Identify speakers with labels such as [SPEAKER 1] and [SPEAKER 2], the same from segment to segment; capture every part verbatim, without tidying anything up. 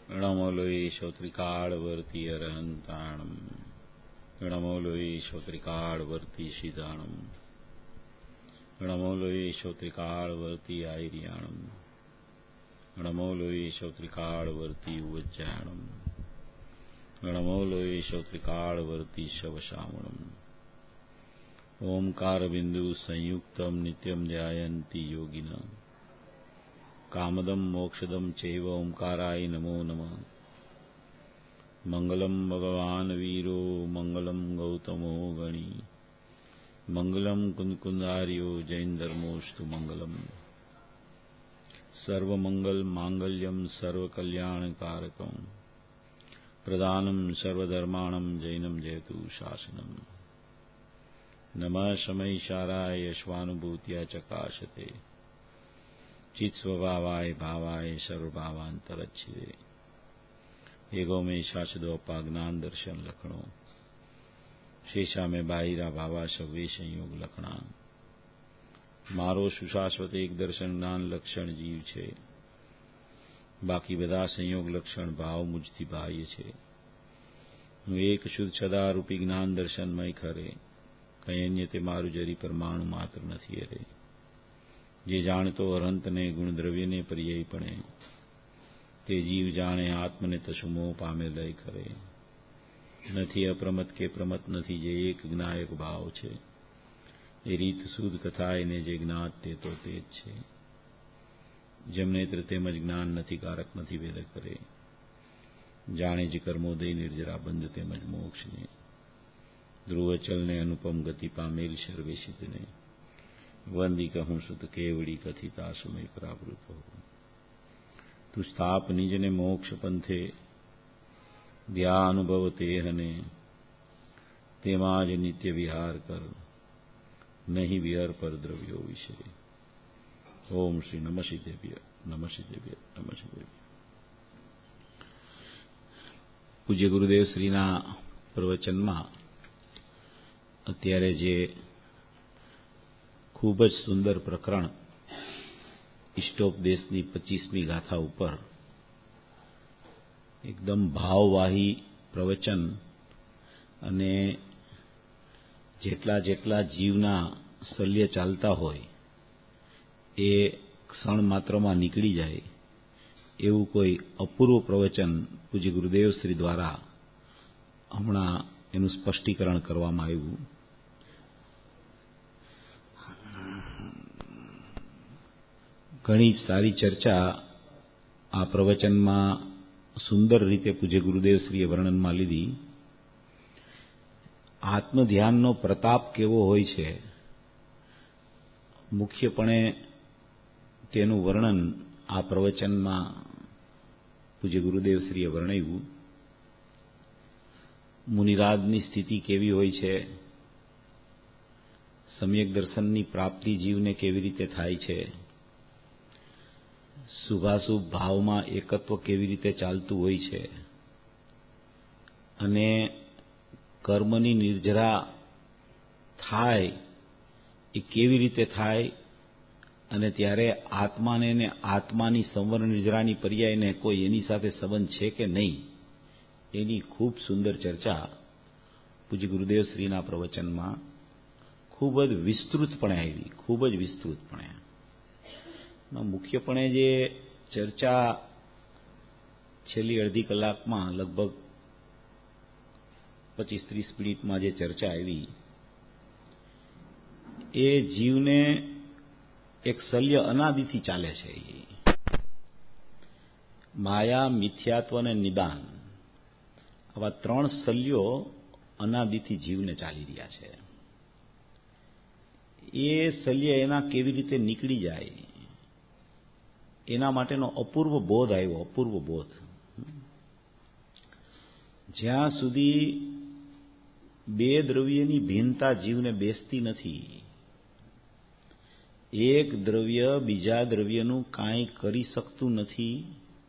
[SPEAKER 1] નમો લોય શ્રોત્રિકાળવર્તી અરહંતાણમ. નમો લોય શ્રોત્રિકાળવર્તી સિદ્ધાણમ. નમો લોય શ્રોત્રિકાળવર્તી આયર્યાણમ. નમો લોય શ્રોત્રિકાળવર્તી ઉવજ્જાણમ. નમો લોય શ્રોત્રિકાળવર્તી શવશામણમ. ઓમકાર બિંદુ સંયુક્તમ નિત્યમ ધ્યાયંતી યોગિન. કામદમ મોક્ષદમ ચૈવ ઓમકારાય નમો નમઃ. મંગલમ ભગવાન વીરો મંગલમ ગૌતમો ગણી. મંગલમ કુંદકુંદાર્યો જૈન ધર્મોસ્તુ મંગલમ. સર્વમંગલ માંગલ્યમ સર્વકલ્યાણકારકમ. પ્રદાનમ સર્વધર્માણમ જૈનમ જયતુ શાસનમ. નમઃ સમયસારાય યશ્વાનુભૂત્યા ચકાશતે. चित स्वभावाय भावाय सर्वभावांतरच्छिदे. एगो में शाश्वतो अपाज्ञान दर्शन लखणो. शेषा में बाहिरा भावा सव्वे संयोग लखणा. मारो सुशाश्वत एक दर्शन ज्ञान लक्षण जीव छे. बाकी बधा संयोग लक्षण भाव मुझथी बाह्य छे. હું એક શુદ્ધ સદારૂપી જ્ઞાન દર્શનમય ખરે. કંઈ અન્ય તે મારું જરી પરમાણુ માત્ર નથી અરે. જે જાણતો અરહંતને ગુણદ્રવ્યને પર્યાયપણે. તે જીવ જાણે આત્મને તસુમો પામે લય ખરે. નથી અપ્રમત કે પ્રમત નથી જે એક જ્ઞાયક ભાવ છે. એ રીત શુદ્ધ કથા એને જે જ્ઞાત તે તો તે જ છે. જેમ નેત્ર તેમજ જ્ઞાન નથી કારક નથી વેદ કરે. જાણે જ કર્મોદય નિર્જરા બંધ તેમજ મોક્ષને. ધ્રુવચલને અનુપમ ગતિ પામેલ સર્વે સિદ્ધને. વંદી કહું સુત કેવડી કથિતા સમય પ્રાવૃત હો. તું સ્થાપ નિજને મોક્ષ પંથે. ધ્યા અનુભવ તેહને. તેમાં જ નિત્ય વિહાર કર. નહીં વિહર પર દ્રવ્યો વિશે. ઓમ શ્રી નમઃ સિદ્ધેભ્ય નમઃ સિદ્ધેભ્ય નમઃ સિદ્ધેભ્ય. પૂજ્ય ગુરુદેવ શ્રીના પ્રવચનમાં અત્યારે જે ખૂબ જ સુંદર પ્રકરણ ઇષ્ટોપદેશની પચીસમી ગાથા ઉપર એકદમ ભાવવાહી પ્રવચન અને જેટલા જેટલા જીવના શલ્ય ચાલતા હોય એ ક્ષણ માત્રમાં નીકળી જાય એવું કોઈ અપૂર્વ પ્રવચન પૂજ્ય ગુરુદેવ શ્રી દ્વારા હમણાં એનું સ્પષ્ટીકરણ કરવામાં આવ્યું. ઘણી સારી ચર્ચા આ પ્રવચનમાં સુંદર રીતે પૂજ્ય ગુરુદેવ શ્રીએ વર્ણનમાં લીધી. આત્મધ્યાનનો પ્રતાપ કેવો હોય છે, મુખ્યપણે તેનું વર્ણન આ પ્રવચનમાં પૂજ્ય ગુરુદેવ શ્રીએ વર્ણવ્યું. મુનિરાજની સ્થિતિ કેવી હોય છે, સમ્યક દર્શનની પ્રાપ્તિ જીવને કેવી રીતે થાય છે, શુભાશુભ ભાવમાં એકત્વ કેવી રીતે ચાલતું હોય છે, અને કર્મની નિર્જરા થાય એ કેવી રીતે થાય, અને ત્યારે આત્માને ને આત્માની સંવર નિર્જરાની પર્યાયને કોઈ એની સાથે સંબંધ છે કે નહીં, એની ખૂબ સુંદર ચર્ચા પૂજ્ય ગુરુદેવ શ્રીના પ્રવચનમાં ખૂબ જ વિસ્તૃતપણે આવી. ખૂબ જ વિસ્તૃતપણે મુખ્યપણે જે ચર્ચા છેલ્લી અડધી કલાકમાં લગભગ પચીસ ત્રીસ મિનિટમાં જે ચર્ચા આવી એ જીવને એક શલ્ય અનાદિથી ચાલે છે. માયા, મિથ્યાત્વ અને નિદાન, આવા ત્રણ શલ્યો અનાદિથી જીવને ચાલી રહ્યા છે. એ શલ્ય એના કેવી રીતે નીકળી જાય એના માટેનો અપૂર્વ બોધ આવ્યો. અપૂર્વ બોધ. જ્યાં સુધી બે દ્રવ્યની ભિન્નતા જીવને બેસતી નથી, એક દ્રવ્ય બીજા દ્રવ્યનું કાંઈ કરી શકતું નથી,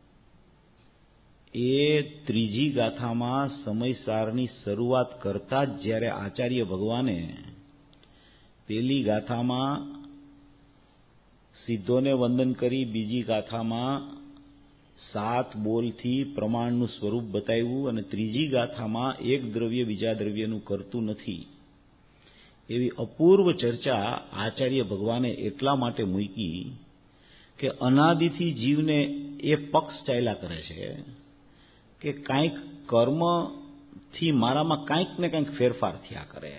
[SPEAKER 1] એ ત્રીજી ગાથામાં સમયસારની શરૂઆત કરતા જ જ્યારે આચાર્ય ભગવાને પેલી ગાથામાં સિદ્ધોને વંદન કરી બીજી ગાથામાં સાત બોલથી પ્રમાણનું સ્વરૂપ બતાવ્યું અને ત્રીજી ગાથામાં એક દ્રવ્ય બીજા દ્રવ્યનું કરતું નથી એવી અપૂર્વ ચર્ચા આચાર્ય ભગવાને એટલા માટે મૂકી કે અનાદિથી જીવને એ પક્ષ ચાલ્યા કરે છે કે કાંઈક કર્મથી મારામાં કાંઈક ને કાંઈક ફેરફાર થયા કરે.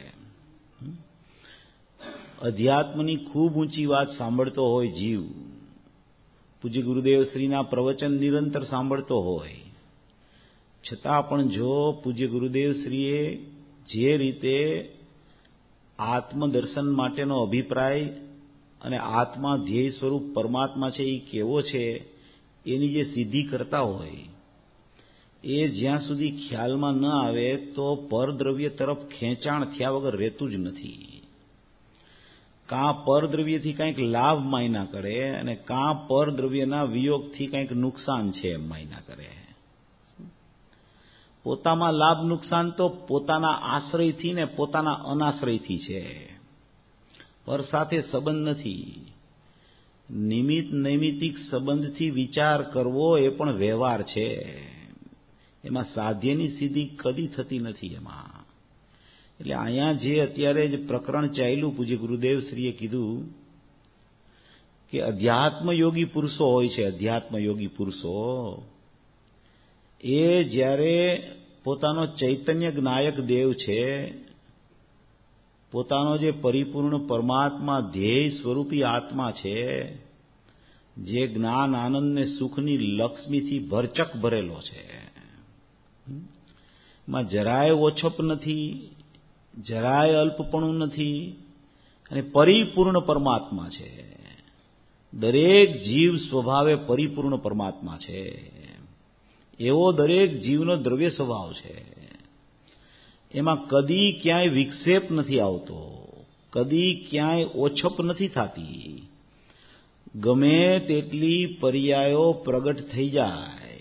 [SPEAKER 1] અધ્યાત્મની ખૂબ ઊંચી વાત સાંભળતો હોય જીવ, પૂજ્ય ગુરુદેવ શ્રીના પ્રવચન નિરંતર સાંભળતો હોય, છતાં પણ જો પૂજ્ય ગુરુદેવ શ્રીએ જે રીતે આત્મદર્શન માટેનો અભિપ્રાય અને આત્મા ધ્યેય સ્વરૂપ પરમાત્મા છે એ કેવો છે એની જે સિદ્ધિ કરતા હોય એ જ્યાં સુધી ખ્યાલમાં ન આવે તો પરદ્રવ્ય તરફ ખેંચાણ થયા વગર રહેતું જ નથી. કાં પરદ્રવ્યથી કંઈક લાભ માયના કરે અને કાં પરદ્રવ્યના વિયોગથી કંઈક નુકસાન છે એમ માયના કરે. પોતામાં લાભ નુકસાન તો પોતાના આશ્રયથી ને પોતાના અનાશ્રયથી છે, પર સાથે સંબંધ નથી. નિમિત્ત નૈમિતિક સંબંધથી વિચાર કરવો એ પણ વ્યવહાર છે, એમાં સાધ્યની સિદ્ધિ કદી થતી નથી એમાં. એટલે અહીંયા જે અત્યારે જ પ્રકરણ ચાલ્યું, પૂજ્ય ગુરુદેવ શ્રીએ કીધું કે અધ્યાત્મ યોગી પુરુષો હોય છે, અધ્યાત્મ યોગી પુરુષો એ જ્યારે પોતાનો ચૈતન્ય જ્ઞાયક દેવ છે, પોતાનો જે પરિપૂર્ણ પરમાત્મા ધ્યેય સ્વરૂપી આત્મા છે, જે જ્ઞાન આનંદ ને સુખની લક્ષ્મીથી ભરચક ભરેલો છે, એમાં જરાય ઓછપ નથી, જરાય અલ્પપણું નથી અને પરિપૂર્ણ પરમાત્મા છે. દરેક જીવ સ્વભાવે પરિપૂર્ણ પરમાત્મા છે, એવો દરેક જીવનો દ્રવ્ય સ્વભાવ છે. એમાં કદી ક્યાંય વિક્ષેપ નથી આવતો, કદી ક્યાંય ઓછપ નથી થતી. ગમે તેટલી પર્યાયો પ્રગટ થઈ જાય,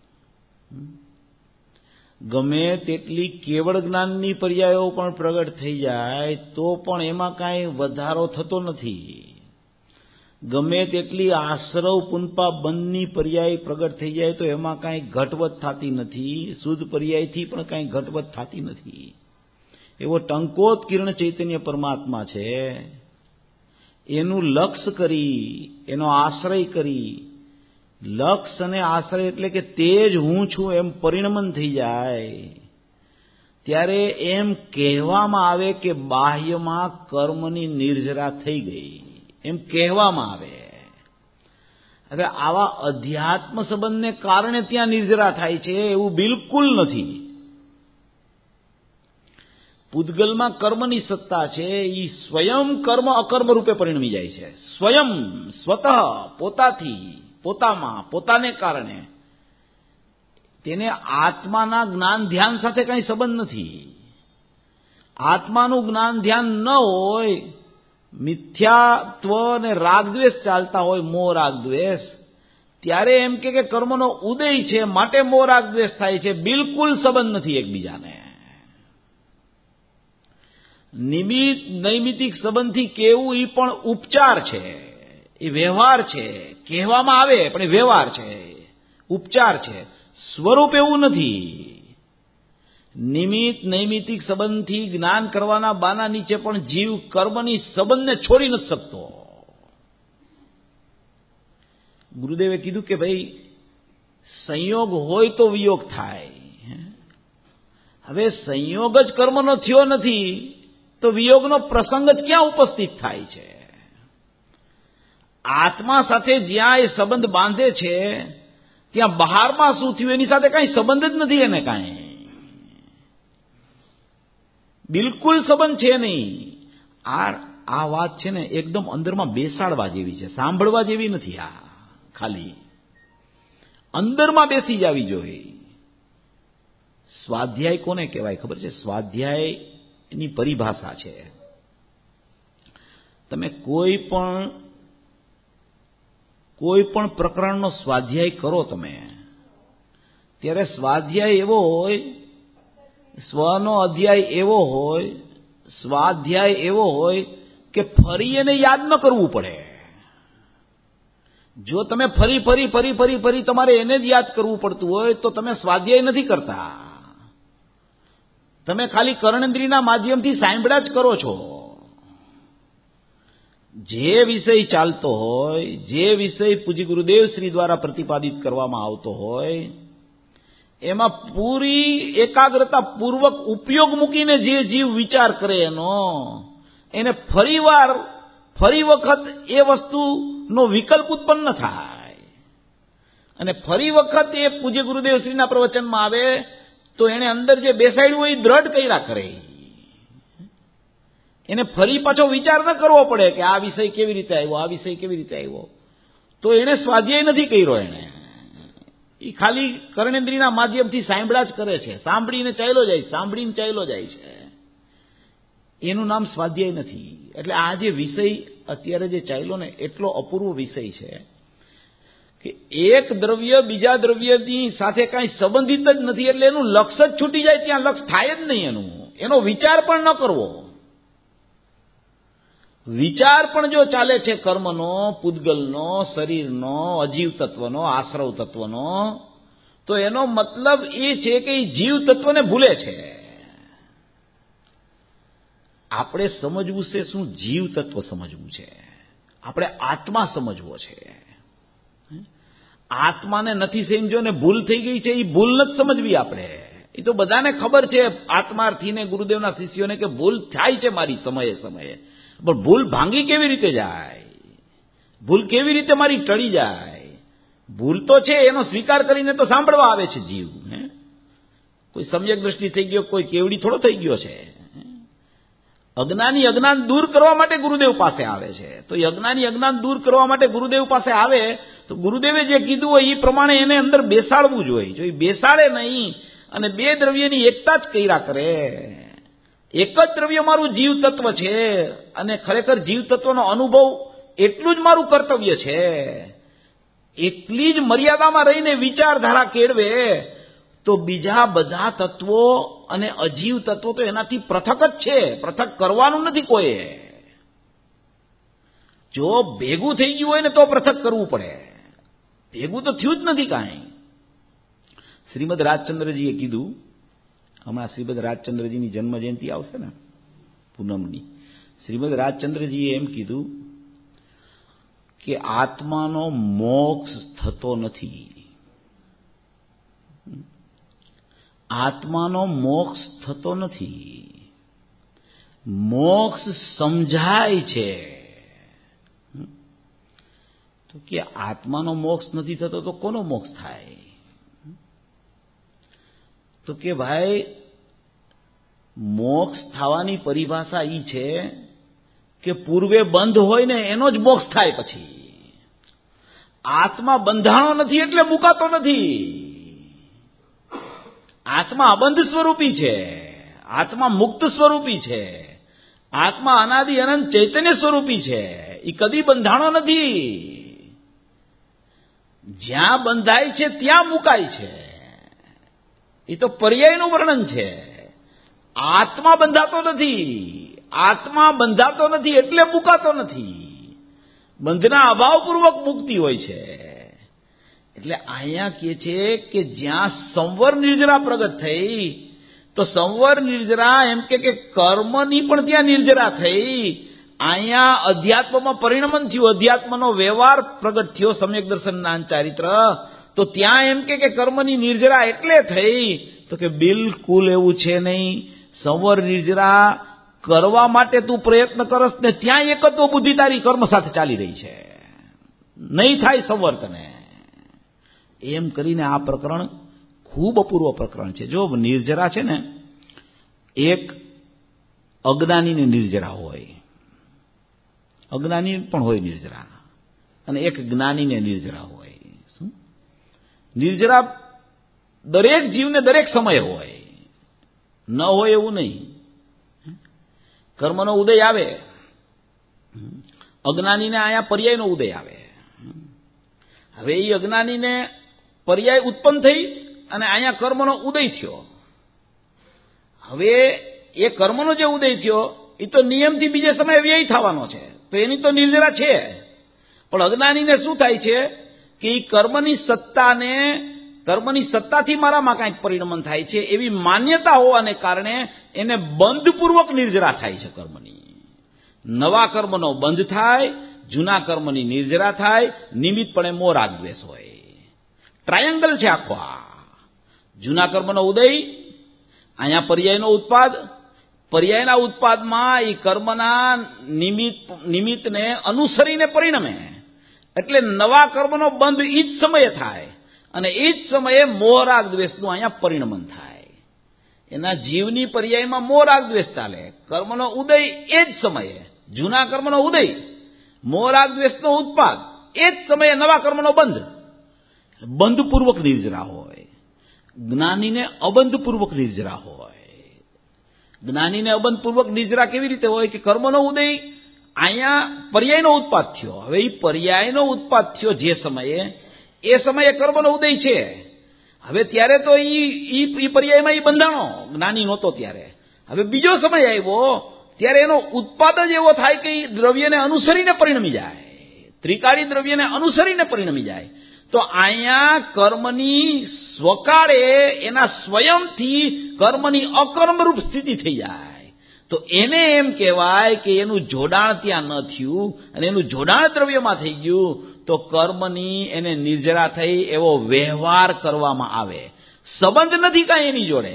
[SPEAKER 1] ગમે તેટલી કેવળ જ્ઞાનની પર્યાયો પણ પ્રગટ થઈ જાય તો પણ એમાં કાંઈ વધારો થતો નથી. ગમે તેટલી આશ્રવ પુનપા બંધની પર્યાય પ્રગટ થઈ જાય તો એમાં કાંઈ ઘટવત થતી નથી, શુદ્ધ પર્યાયથી પણ કાંઈ ઘટવત થતી નથી. એવો ટંકોત કિરણ ચૈતન્ય પરમાત્મા છે. એનું લક્ષ્ય કરી, એનો આશ્રય કરી, લક્ષ્ય અને આશ્રય એટલે કે તે જ હું છું એમ પરિણમન થઈ જાય ત્યારે એમ કહેવામાં આવે કે બાહ્યમાં કર્મની નિર્જરા થઈ ગઈ, એમ કહેવામાં આવે. હવે આવા અધ્યાત્મ સંબંધને કારણે ત્યાં નિર્જરા થાય છે એવું બિલકુલ નથી. પૂતગલમાં કર્મની સત્તા છે, એ સ્વયં કર્મ અકર્મ રૂપે પરિણમી જાય છે. સ્વયં સ્વતઃ પોતાથી, પોતામાં, પોતાને કારણે. તેને આત્માના જ્ઞાન ધ્યાન સાથે કંઈ સંબંધ નથી. આત્માનું જ્ઞાન ધ્યાન ન હોય, મિથ્યાત્વ અને રાગદ્વેષ ચાલતા હોય, મોહ રાગદ્વેષ, ત્યારે એમ કે કર્મનો ઉદય છે માટે મોહ રાગદ્વેષ થાય છે. બિલકુલ સંબંધ નથી એકબીજાને. નિમિત્ત નૈમિતિક સંબંધથી કેવું એ પણ ઉપચાર છે, એ વ્યવહાર છે. કહેવામાં આવે પણ એ વ્યવહાર છે, ઉપચાર છે, સ્વરૂપ એવું નથી. નિમિત્ત નૈમિતિક સંબંધથી જ્ઞાન કરવાના બાના નીચે પણ જીવ કર્મની સંબંધને છોડી નથી શકતો. ગુરુદેવે કીધું કે ભાઈ સંયોગ હોય તો વિયોગ થાય. હવે સંયોગ જ કર્મનો થયો નથી તો વિયોગનો પ્રસંગ જ ક્યાં ઉપસ્થિત થાય છે? આત્મા સાથે જ્યાં એ સંબંધ બાંધે છે ત્યાં બહારમાં શું થયું એની સાથે કાંઈ સંબંધ જ નથી. એને કાંઈ બિલકુલ સંબંધ છે નહીં. આ આ વાત છે ને એકદમ અંદરમાં બેસાડવા જેવી છે, સાંભળવા જેવી નથી. આ ખાલી અંદરમાં બેસી જવી જોઈએ. સ્વાધ્યાય કોને કહેવાય ખબર છે? સ્વાધ્યાયની પરિભાષા છે. તમે કોઈ પણ કોઈ પણ પ્રકરણનો સ્વાધ્યાય કરો તમે, ત્યારે સ્વાધ્યાય એવો હોય, સ્વનો અધ્યાય એવો હોય, સ્વાધ્યાય એવો હોય કે ફરી એને યાદ ન કરવું પડે.
[SPEAKER 2] જો તમે ફરી ફરી ફરી ફરી ફરી તમારે એને જ યાદ કરવું પડતું હોય તો તમે સ્વાધ્યાય નથી કરતા. તમે ખાલી કર્ણેન્દ્રિયના માધ્યમથી સાંભળ્યા જ કરો છો. જે વિષય ચાલતો હોય, જે વિષય પૂજ્ય ગુરુદેવ શ્રી દ્વારા પ્રતિપાદિત કરવામાં આવતો હોય, એમાં પૂરી એકાગ્રતા પૂર્વક ઉપયોગ મૂકીને જે જીવ વિચાર કરે એનો, એને ફરીવાર ફરી વખત એ વસ્તુનો વિકલ્પ ઉત્પન્ન થાય અને ફરી વખત એ પૂજ્ય ગુરુદેવ શ્રીના પ્રવચનમાં આવે તો એને અંદર જે બેસાડ્યું હોય એ દ્રઢ કર્યા કરે. એને ફરી પાછો વિચાર ન કરવો પડે કે આ વિષય કેવી રીતે આવ્યો, આ વિષય કેવી રીતે આવ્યો. તો એને સ્વાધ્યાય નથી કર્યો. એને એ ખાલી કર્ણેન્દ્રિયના માધ્યમથી સાંભળ્યા જ કરે છે. સાંભળીને ચાલ્યો જાય, સાંભળીને ચાલ્યો જાય છે. એનું નામ સ્વાધ્યાય નથી. એટલે આ જે વિષય અત્યારે જે ચાલ્યો ને એટલો અપૂર્વ વિષય છે કે એક દ્રવ્ય બીજા દ્રવ્યની સાથે કાંઈ સંબંધિત જ નથી. એટલે એનું લક્ષ જ છૂટી જાય, ત્યાં લક્ષ થાય જ નહીં. એનું એનો વિચાર પણ ન કરવો. વિચાર પણ જો ચાલે છે કર્મનો, પૂદગલનો, શરીરનો, અજીવ તત્વનો, આશ્રવ તત્વનો, તો એનો મતલબ એ છે કે એ જીવ તત્વને ભૂલે છે. આપણે સમજવું છે શું? જીવ તત્વ સમજવું છે. આપણે આત્મા સમજવો છે. આત્માને નથી સમજો ને ભૂલ થઈ ગઈ છે, એ ભૂલ નથી સમજવી આપણે. એ તો બધાને ખબર છે, આત્માર્થીને ગુરુદેવના શિષ્યોને, કે ભૂલ થાય છે મારી સમયે સમયે. પણ ભૂલ ભાંગી કેવી રીતે જાય? ભૂલ કેવી રીતે મારી ટળી જાય? ભૂલ તો છે, એનો સ્વીકાર કરીને તો સાંભળવા આવે છે જીવ. હે કોઈ સમ્યક દ્રષ્ટિ થઈ ગયો, કોઈ કેવડી થોડો થઈ ગયો છે. અજ્ઞાની અજ્ઞાન દૂર કરવા માટે ગુરુદેવ પાસે આવે છે. તો અજ્ઞાની અજ્ઞાન દૂર કરવા માટે ગુરુદેવ પાસે આવે તો ગુરુદેવે જે કીધું હોય એ પ્રમાણે એને અંદર બેસાડવું જોઈએ. જો એ બેસાડે નહીં અને બે દ્રવ્યની એકતા જ કર્યા કરે, એક જ દ્રવ્ય મારું જીવ તત્વ છે અને ખરેખર જીવ તત્વનો અનુભવ એટલું જ મારું કર્તવ્ય છે, એટલી જ મર્યાદામાં રહીને વિચારધારા કેળવે તો બીજા બધા તત્વો અને અજીવ તત્વો તો એનાથી પૃથક જ છે. પૃથક કરવાનું નથી કોઈએ. જો ભેગું થઈ ગયું હોય ને તો પૃથક કરવું પડે. ભેગું તો થયું જ નથી કાંઈ. શ્રીમદ રાજચંદ્રજીએ કીધું, હમણાં શ્રીમદ રાજચંદ્રજીની જન્મ જયંતિ આવશે ને પૂનમની, શ્રીમદ રાજચંદ્રજીએ એમ કીધું કે આત્માનો મોક્ષ થતો નથી. આત્માનો મોક્ષ થતો નથી. મોક્ષ સમજાય છે. તો કે આત્માનો મોક્ષ નથી થતો તો કોનો મોક્ષ થાય? તો કે ભાઈ મોક્ષ થવાની પરિભાષા ઈ છે કે પૂર્વે બંધ હોય ને એનો જ મોક્ષ થાય. પછી આત્મા બંધાણો નથી એટલે મુકાતો નથી. આત્મા અબંધ સ્વરૂપી છે. આત્મા મુક્ત સ્વરૂપી છે. આત્મા અનાદિ અનંત ચૈતન્ય સ્વરૂપી છે. એ કદી બંધાણો નથી. જ્યાં બંધાય છે ત્યાં મુકાય છે. એ તો પર્યાયનું વર્ણન છે. આત્મા બંધાતો નથી. આત્મા બંધાતો નથી એટલે મુકાતો નથી. બંધના અભાવપૂર્વક મુક્તિ હોય છે. એટલે અહીંયા કહે છે કે જ્યાં સંવર નિર્જરા પ્રગટ થઈ તો સંવર નિર્જરા એમ કે કર્મની પણ ત્યાં નિર્જરા થઈ. અહીંયા અધ્યાત્મમાં પરિણમન થયું, અધ્યાત્મનો વ્યવહાર પ્રગટ થયો, સમ્યક દર્શન જ્ઞાન ચારિત્ર. તો ત્યાં એમ કે કર્મની નિર્જરા એટલે થઈ તો કે બિલકુલ એવું છે નહીં. સંવર નિર્જરા કરવા માટે તું પ્રયત્ન કરસ ને ત્યાં એકત્વ બુદ્ધિ તારી કર્મ સાથે ચાલી રહી છે, નહીં થાય સંવર તને. એમ કરીને આ પ્રકરણ ખૂબ અપૂર્વ પ્રકરણ છે. જો નિર્જરા છે ને, એક અજ્ઞાનીને નિર્જરા હોય, અજ્ઞાની પણ હોય નિર્જરા, અને એક જ્ઞાનીને નિર્જરા હોય. શું નિર્જરા દરેક જીવને દરેક સમયે હોય, ન હોય એવું નહીં. કર્મનો ઉદય આવે, અજ્ઞાનીને આયા પર્યાયનો ઉદય આવે. હવે એ અજ્ઞાનીને પર્યાય ઉત્પન્ન થઈ અને અહીંયા કર્મનો ઉદય થયો. હવે એ કર્મનો જે ઉદય થયો એ તો નિયમથી બીજે સમયે વ્યય થવાનો છે, તો એની તો નિર્જરા છે. પણ અજ્ઞાનીને શું થાય છે કે એ કર્મની સત્તાને કર્મની સત્તાથી મારામાં કાંઈક પરિણમન થાય છે એવી માન્યતા હોવાને કારણે એને બંધપૂર્વક નિર્જરા થાય છે કર્મની. નવા કર્મનો બંધ થાય, જૂના કર્મની નિર્જરા થાય, નિમિત્તપણે મોહ રાગ દ્વેષ હોય. ટ્રાયંગલ છે આખો આ. જૂના કર્મનો ઉદય, અહીંયા પર્યાયનો ઉત્પાદ, પર્યાયના ઉત્પાદમાં એ કર્મના નિમિત્ત નિમિત્તને અનુસરીને પરિણમે. એટલે નવા કર્મનો બંધ એ જ સમયે થાય અને એ જ સમયે મોહ રાગ દ્વેષનું અહીંયા પરિણમન થાય. એના જીવની પર્યાયમાં મોહ રાગ દ્વેષ ચાલે. કર્મનો ઉદય એ જ સમયે, જૂના કર્મનો ઉદય, મોહ રાગ દ્વેષનો ઉત્પાદ, એ જ સમયે નવા કર્મનો બંધ. બંધપૂર્વક નિર્જરા હોય. જ્ઞાનીને અબંધપૂર્વક નિર્જરા હોય. જ્ઞાનીને અબંધપૂર્વક નિર્જરા કેવી રીતે હોય કે કર્મનો ઉદય અહીંયા પર્યાયનો ઉત્પાદ થયો. હવે એ પર્યાયનો ઉત્પાદ થયો જે સમયે, એ સમયે કર્મનો ઉદય છે. હવે ત્યારે તો ઈ પર્યાયમાં એ બંધાણો, જ્ઞાની નહોતો ત્યારે. હવે બીજો સમય આવ્યો ત્યારે એનો ઉત્પાદ જ એવો થાય કે એ દ્રવ્યને અનુસરીને પરિણમી જાય, ત્રિકાળી દ્રવ્યને અનુસરીને પરિણમી જાય. તો અહીંયા કર્મની સ્વકાળે એના સ્વયંથી કર્મની અકર્મરૂપ સ્થિતિ થઈ જાય. તો એને એમ કહેવાય કે એનું જોડાણ ત્યાં ન થયું અને એનું જોડાણ દ્રવ્યમાં થઈ ગયું. તો કર્મની એને નિર્જરા થઈ એવો વ્યવહાર કરવામાં આવે. સંબંધ નથી કાંઈ એની જોડે,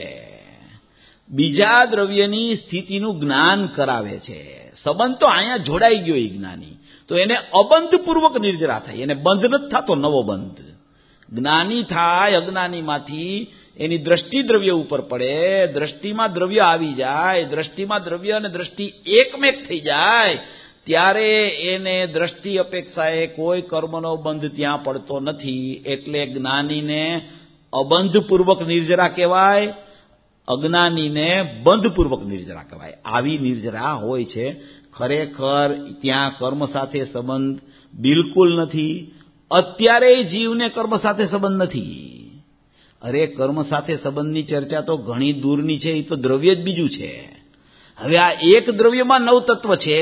[SPEAKER 2] બીજા દ્રવ્યની સ્થિતિનું જ્ઞાન કરાવે છે. સંબંધ તો અહીંયા જોડાઈ ગયો એ જ્ઞાની, તો એને અબંધપૂર્વક નિર્જરા થાય. એને બંધ નથી થતો નવો બંધ. જ્ઞાની થાય અજ્ઞાનીમાંથી એની દ્રષ્ટિ દ્રવ્ય ઉપર પડે, દ્રષ્ટિમાં દ્રવ્ય આવી જાય, દ્રષ્ટિમાં દ્રવ્ય અને દ્રષ્ટિ એકમેક થઈ જાય, ત્યારે એને દ્રષ્ટિ અપેક્ષાએ કોઈ કર્મનો બંધ ત્યાં પડતો નથી. એટલે જ્ઞાનીને અબંધપૂર્વક નિર્જરા કહેવાય, અજ્ઞાનીને બંધપૂર્વક નિર્જરા કહેવાય. આવી નિર્જરા હોય છે. ખરેખર ત્યાં કર્મ સાથે સંબંધ બિલકુલ નથી. અત્યારે જીવને કર્મ સાથે સંબંધ નથી. અરે કર્મ સાથે સંબંધની ચર્ચા તો ઘણી દૂરની છે, એ તો દ્રવ્ય જ બીજું છે. હવે આ એક દ્રવ્યમાં નવ તત્વ છે.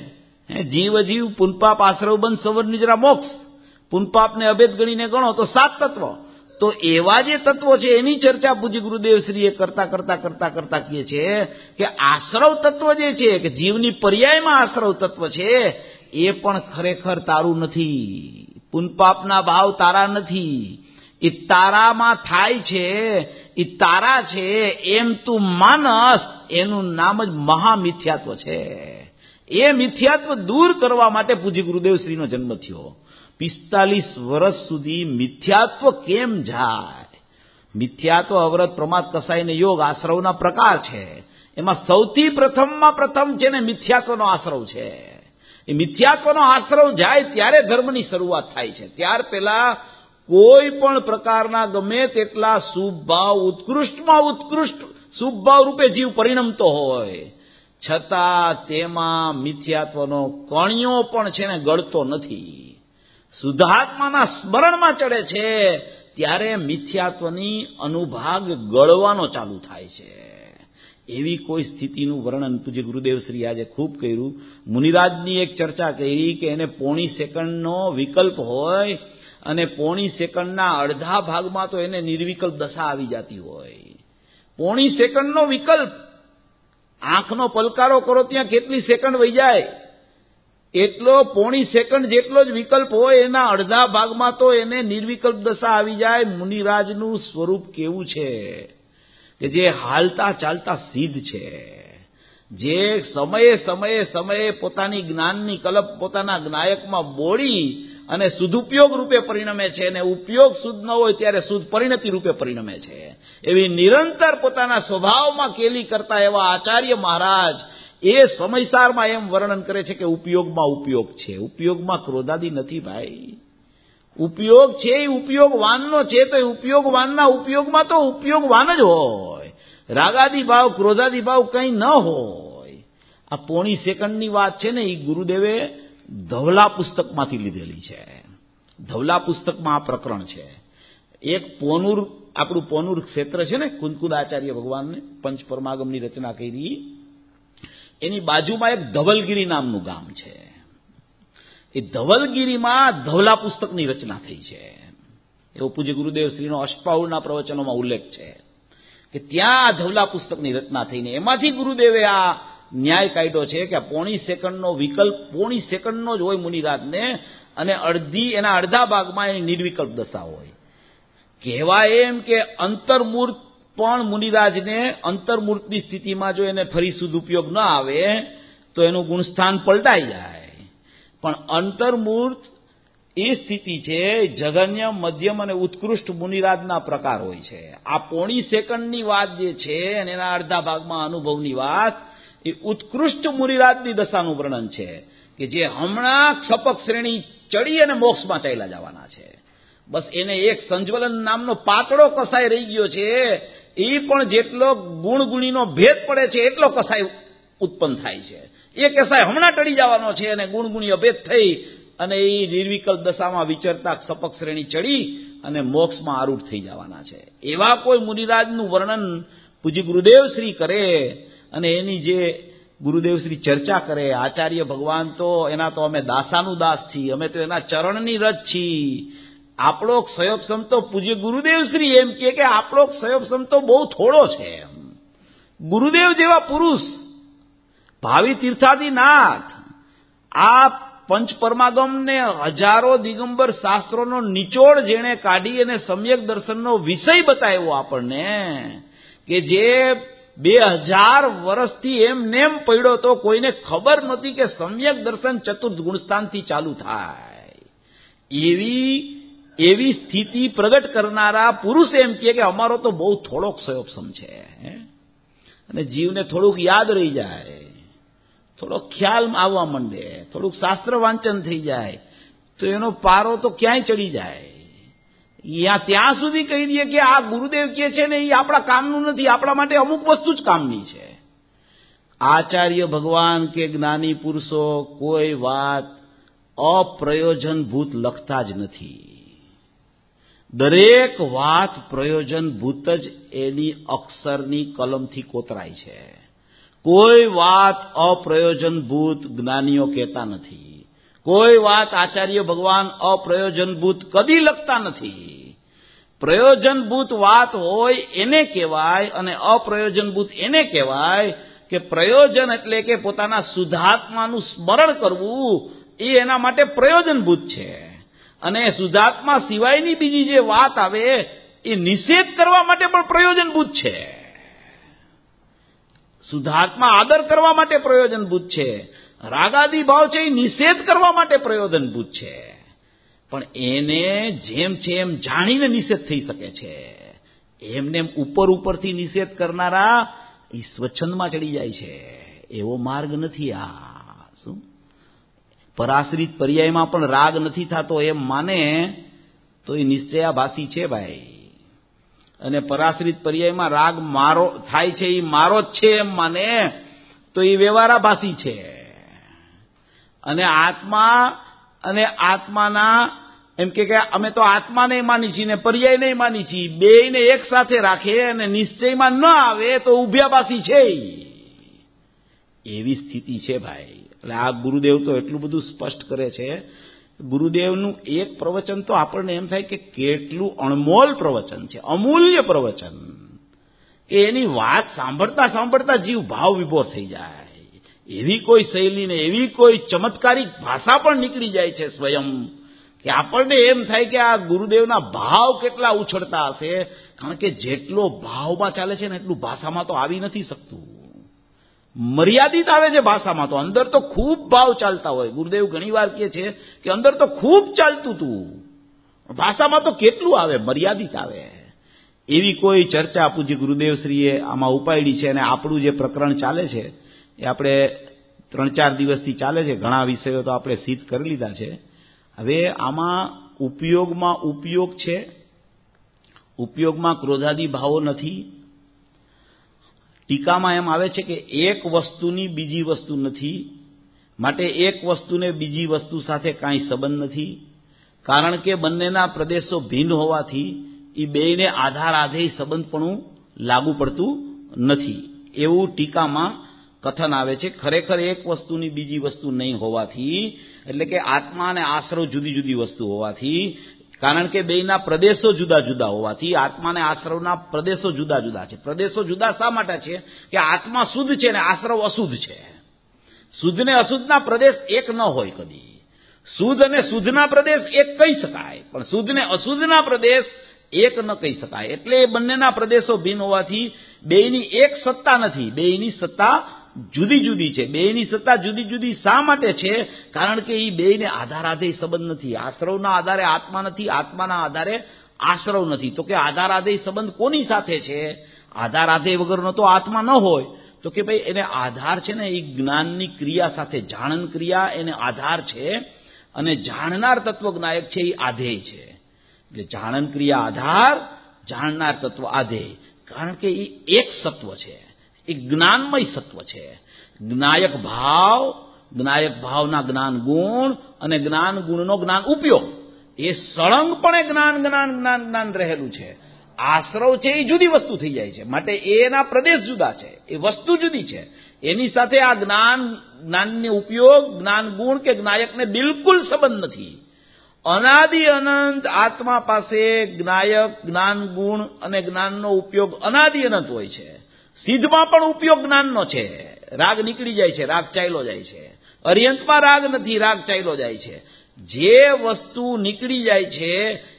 [SPEAKER 2] જીવ જીવ પુનપાપ આશ્રવ બંધ સવર નિજરા મોક્ષ, પુનપાપને અભેદ ગણીને ગણો તો સાત તત્વ. તો એવા જે તત્વો છે એની ચર્ચા પૂજ્ય ગુરુદેવશ્રીએ કરતા કરતા કરતા કરતા કહે છે કે આશ્રવ તત્વ જે છે, કે જીવની પર્યાયમાં આશ્રવ તત્વ છે, એ પણ ખરેખર તારું નથી. પુનપાપના ભાવ તારા નથી. એ તારામાં થાય છે, એ તારા છે એમ તું માનસ, એનું નામ જ મહામિથ્યાત્વ છે. એ મિથ્યાત્વ દૂર કરવા માટે પૂજ્ય ગુરુદેવશ્રીનો જન્મ થયો. પિસ્તાલીસ વર્ષ સુધી મિથ્યાત્વ કેમ જાય? મિથ્યાત્વ, અવરત, પ્રમાદ, કસાય ને યોગ આશ્રવના પ્રકાર છે. એમાં સૌથી પ્રથમમાં પ્રથમ છે ને મિથ્યાત્વનો આશ્રવ છે. એ મિથ્યાત્વનો આશ્રવ જાય ત્યારે ધર્મની શરૂઆત થાય છે. ત્યાર પહેલા કોઈ પણ પ્રકારના ગમે તેટલા શુભ ભાવ, ઉત્કૃષ્ટમાં ઉત્કૃષ્ટ શુભ ભાવ રૂપે જીવ પરિણમતો હોય, છતાં તેમાં મિથ્યાત્વનો કણિયો પણ છે ને ગળતો નથી. શુદ્ધાત્માના સ્મરણમાં ચડે છે ત્યારે મિથ્યાત્વની અનુભાગ ગળવાનો ચાલુ થાય છે. એવી કોઈ સ્થિતિનું વર્ણન પૂજ્ય ગુરુદેવશ્રી આજે ખૂબ કર્યું. મુનિરાજની એક ચર્ચા કરી કે એને પોણી સેકન્ડનો વિકલ્પ હોય અને પોણી સેકન્ડના અડધા ભાગમાં તો એને નિર્વિકલ્પ દશા આવી જતી હોય. પોણી સેકન્ડનો વિકલ્પ, આંખનો પલકારો કરો ત્યાં કેટલી સેકન્ડ વહી જાય, એટલો પોણી સેકન્ડ જેટલો જ વિકલ્પ હોય, એના અડધા ભાગમાં તો એને નિર્વિકલ્પ દશા આવી જાય. મુનિરાજનું સ્વરૂપ કેવું છે કે જે હાલતા ચાલતા સિદ્ધ છે, જે સમયે સમયે સમયે પોતાની જ્ઞાનની કલપ પોતાના જ્ઞાયકમાં બોળી અને સદુપયોગ રૂપે પરિણમે છે, અને ઉપયોગ શુદ્ધ ન હોય ત્યારે શુદ્ધ પરિણતિ રૂપે પરિણમે છે. એવી નિરંતર પોતાના સ્વભાવમાં કેલી કરતા એવા આચાર્ય મહારાજ એ સમયસારમાં એમ વર્ણન કરે છે કે ઉપયોગમાં ઉપયોગ છે, ઉપયોગમાં ક્રોધાદી નથી ભાઈ. ઉપયોગ છે એ ઉપયોગવાનનો છે, તો એ ઉપયોગવાનના ઉપયોગમાં તો ઉપયોગવાન જ હોય. રાગાદી ભાવ, ક્રોધાદી ભાવ કંઈ ન હોય. આ પોણી સેકન્ડની વાત છે ને, એ ગુરુદેવે ધવલા પુસ્તકમાંથી લીધેલી છે. ધવલા પુસ્તકમાં આ પ્રકરણ છે. એક પોનુર, આપણું પોનુર ક્ષેત્ર છે ને, કુંદકુદ આચાર્ય ભગવાનને પંચ પરમાગમની રચના કરી, એની બાજુમાં એક ધવલગીરી નામનું ગામ છે. એ ધવલગીરીમાં ધવલા પુસ્તકની રચના થઈ છે, એવો પૂજ્ય ગુરુદેવ શ્રીનો અષ્ટપાઉલના પ્રવચનોમાં ઉલ્લેખ છે કે ત્યાં ધવલા પુસ્તકની રચના થઈને એમાંથી ગુરુદેવે આ ન્યાય કાઢ્યો છે કે પોણી સેકન્ડનો વિકલ્પ પોણી સેકન્ડનો જ હોય મુનિરાજને, અને અડધી એના અડધા ભાગમાં એની નિર્વિકલ્પ દશા હોય. કહેવાય એમ કે અંતર્મૂર્ત પણ મુનિરાજને અંતર્મૂર્તની સ્થિતિમાં જો એને ફરી શુદ્ધ ઉપયોગ ન આવે તો એનું ગુણસ્થાન પલટાઈ જાય. પણ અંતર્મૂર્ત એ સ્થિતિ છે જઘન્ય, મધ્યમ અને ઉત્કૃષ્ટ મુનિરાજના પ્રકાર હોય છે. આ પોણી સેકન્ડની વાત જે છે અને એના અડધા ભાગમાં અનુભવની વાત એ ઉત્કૃષ્ટ મુનિરાજની દશાનું વર્ણન છે કે જે હમણાં ક્ષપક શ્રેણી ચડી અને મોક્ષમાં ચાલ્યા જવાના છે. બસ એને એક સંજ્વલન નામનો પાતળો કસાય રહી ગયો છે, એ પણ જેટલો ગુણગુણીનો ભેદ પડે છે એટલો કસાય ઉત્પન્ન થાય છે. એ કસાય હમણાં ટળી જવાનો છે અને ગુણગુણી અભેદ થઈ અને એ નિર્વિકલ્પ દશામાં વિચરતા સપક શ્રેણી ચડી અને મોક્ષમાં આરૂઢ થઈ જવાના છે. એવા કોઈ મુનિરાજનું વર્ણન પૂજ્ય ગુરુદેવ શ્રી કરે અને એની જે ગુરુદેવ શ્રી ચર્ચા કરે. આચાર્ય ભગવાન તો એના તો અમે દાસાનું દાસ છીએ, અમે તો એના ચરણની રજ છીએ. આપણો ક્ષયોપસમ તો પૂજ્ય ગુરુદેવ શ્રી એમ કે કે આપણો ક્ષયોપસમ તો બહુ થોડો છે. ગુરુદેવ જેવા પુરુષ, ભાવિ તીર્થાદિનાથ, આ પંચ પરમાગમને હજારો દિગંબર શાસ્ત્રોનો નિચોડ જેણે કાઢી અને સમ્યક દર્શનનો વિષય બતાવ્યો આપણને, કે જે બે હજાર વર્ષથી એમ નેમ પડ્યો તો કોઈને ખબર નહોતી કે સમ્યક દર્શન ચતુર્થ ગુણસ્થાનથી ચાલુ થાય. એવી એવી સ્થિતિ પ્રગટ કરનારા પુરુષ એમ કહે કે અમારો તો બહુ થોડોક ક્ષયોપસમ છે. અને જીવને થોડુંક યાદ રહી જાય, થોડો ખ્યાલ આવવા માંડે, થોડુંક શાસ્ત્ર વાંચન થઈ જાય તો એનો પારો તો ક્યાંય ચડી જાય. યા ત્યાં સુધી કહી દઈએ કે આ ગુરુદેવ કહે છે ને એ આપણા કામનું નથી, આપણા માટે અમુક વસ્તુ જ કામની છે. આચાર્ય ભગવાન કે જ્ઞાની પુરુષો કોઈ વાત અપ્રયોજનભૂત લખતા જ નથી. દરેક વાત પ્રયોજનભૂત જ એની અક્ષરની કલમથી કોતરાય છે. કોઈ વાત અપ્રયોજનભૂત જ્ઞાનીઓ કહેતા નથી. કોઈ વાત આચાર્ય ભગવાન અપ્રયોજનભૂત કદી લખતા નથી. પ્રયોજનભૂત વાત હોય એને કહેવાય અને અપ્રયોજનભૂત એને કહેવાય કે પ્રયોજન એટલે કે પોતાના શુદ્ધાત્માનું સ્મરણ કરવું એ એના માટે પ્રયોજનભૂત છે, અને શુદ્ધાત્મા સિવાયની બીજી જે વાત આવે એ નિષેધ કરવા માટે પણ પ્રયોજનભૂત છે. શુદ્ધાત્મા આદર કરવા માટે પ્રયોજનભૂત છે, રાગાદી ભાવ છે એ નિષેધ કરવા માટે પ્રયોજનભૂત છે. પણ એને જેમ છે એમ જાણીને નિષેધ થઈ શકે છે. એમને ઉપર ઉપરથી નિષેધ કરનારા એ સ્વચ્છંદમાં ચડી જાય છે. એવો માર્ગ નથી આ. શું પરાશ્રિત પર્યાયમાં પણ રાગ નથી થતો એમ માને તો એ નિશ્ચયાભાસી છે ભાઈ. અને પરાશ્રિત પર્યાયમાં રાગ મારો થાય છે એ મારો જ છે એમ માને તો એ વ્યવહારાભાસી છે. અને આત્મા અને આત્માના એમ કે અમે તો આત્માને માની છીએ ને પર્યાયને માની છીએ, બેયને એક સાથે રાખે અને નિશ્ચયમાં ન આવે તો ઉભ્યાભાસી છે. એવી સ્થિતિ છે ભાઈ. એટલે આ ગુરુદેવ તો એટલું બધું સ્પષ્ટ કરે છે. ગુરુદેવનું એક પ્રવચન તો આપણને એમ થાય કે કેટલું અણમોલ પ્રવચન છે, અમૂલ્ય પ્રવચન. એની વાત સાંભળતા સાંભળતા જીવ ભાવ વિભોર થઈ જાય. એવી કોઈ શૈલી ને એવી કોઈ ચમત્કારિક ભાષા પણ નીકળી જાય છે સ્વયં, કે આપણને એમ થાય કે આ ગુરુદેવના ભાવ કેટલા ઉછળતા હશે. કારણ કે જેટલો ભાવમાં ચાલે છે ને એટલું ભાષામાં તો આવી નથી શકતું. મર્યાદિત આવે છે ભાષામાં, તો અંદર તો ખૂબ ભાવ ચાલતા હોય. ગુરુદેવ ઘણી વાર કહે છે કે અંદર તો ખૂબ ચાલતું હતું, ભાષામાં તો કેટલું આવે, મર્યાદિત આવે. એવી કોઈ ચર્ચા પૂજ્ય ગુરુદેવશ્રીએ આમાં ઉપાડી છે. અને આપણું જે પ્રકરણ ચાલે છે એ આપણે ત્રણ ચાર દિવસથી ચાલે છે. ઘણા વિષયો તો આપણે સિદ્ધ કરી લીધા છે. હવે આમાં ઉપયોગમાં ઉપયોગ છે, ઉપયોગમાં ક્રોધાદી ભાવો નથી. ટીકામાં એમ આવે છે કે એક વસ્તુની બીજી વસ્તુ નથી, માટે એક વસ્તુને બીજી વસ્તુ સાથે કાંઈ સંબંધ નથી. કારણ કે બંનેના પ્રદેશો ભિન્ન હોવાથી એ બેયને આધાર આધેય સંબંધપણું લાગુ પડતું નથી. એવું ટીકામાં કથન આવે છે. ખરેખર એક વસ્તુની બીજી વસ્તુ નહીં હોવાથી, એટલે કે આત્મા અને આશ્રવ જુદી જુદી વસ્તુ હોવાથી, કારણ કે બેયના પ્રદેશો જુદા જુદા હોવાથી આત્મા અને આશ્રવના પ્રદેશો જુદા જુદા છે. પ્રદેશો જુદા શા માટે છે? કે આત્મા શુદ્ધ છે ને આશ્રવ અશુદ્ધ છે. શુદ્ધ ને અશુદ્ધના પ્રદેશ એક ન હોય કદી. શુદ્ધ અને શુદ્ધના પ્રદેશ એક કહી શકાય, પણ શુદ્ધ ને અશુદ્ધના પ્રદેશ એક ન કહી શકાય. એટલે એ બંનેના પ્રદેશો ભિન્ન હોવાથી બેયની એક સત્તા નથી, બેયની સત્તા જુદી જુદી છે. બેયની સત્તા જુદી જુદી શા માટે છે? કારણ કે એ બેયને આધાર આધેય સંબંધ નથી. આશ્રવના આધારે આત્મા નથી, આત્માના આધારે આશ્રવ નથી. તો કે આધાર આધેય સંબંધ કોની સાથે છે? આધાર આધેય વગરનો તો આત્મા ન હોય. તો કે ભાઈ એને આધાર છે ને એ જ્ઞાનની ક્રિયા સાથે, જાણન ક્રિયા એને આધાર છે, અને જાણનાર તત્વજ્ઞાયક છે એ આધેય છે. એટલે જાણન ક્રિયા આધાર, જાણનાર તત્વ આધેય. કારણ કે એ એક સત્વ છે, એ જ્ઞાનમય સત્વ છે. જ્ઞાયક ભાવ, જ્ઞાયક ભાવના જ્ઞાન ગુણ અને જ્ઞાન ગુણનો જ્ઞાન ઉપયોગ, એ સળંગપણે જ્ઞાન જ્ઞાન જ્ઞાન જ્ઞાન રહેલું છે. આશ્રવ છે એ જુદી વસ્તુ થઈ જાય છે, માટે એના પ્રદેશ જુદા છે, એ વસ્તુ જુદી છે. એની સાથે આ જ્ઞાન જ્ઞાનનો ઉપયોગ, જ્ઞાન ગુણ કે જ્ઞાયકને બિલકુલ સંબંધ નથી. અનાદિ અનંત આત્મા પાસે જ્ઞાયક, જ્ઞાન ગુણ અને જ્ઞાનનો ઉપયોગ અનાદિ અનંત હોય છે. સિદ્ધમાં પણ ઉપયોગ જ્ઞાનનો છે. રાગ નીકળી જાય છે, રાગ ચાલ્યો જાય છે. અર્યંતમાં રાગ નથી, રાગ ચાલ્યો જાય છે. જે વસ્તુ નીકળી જાય છે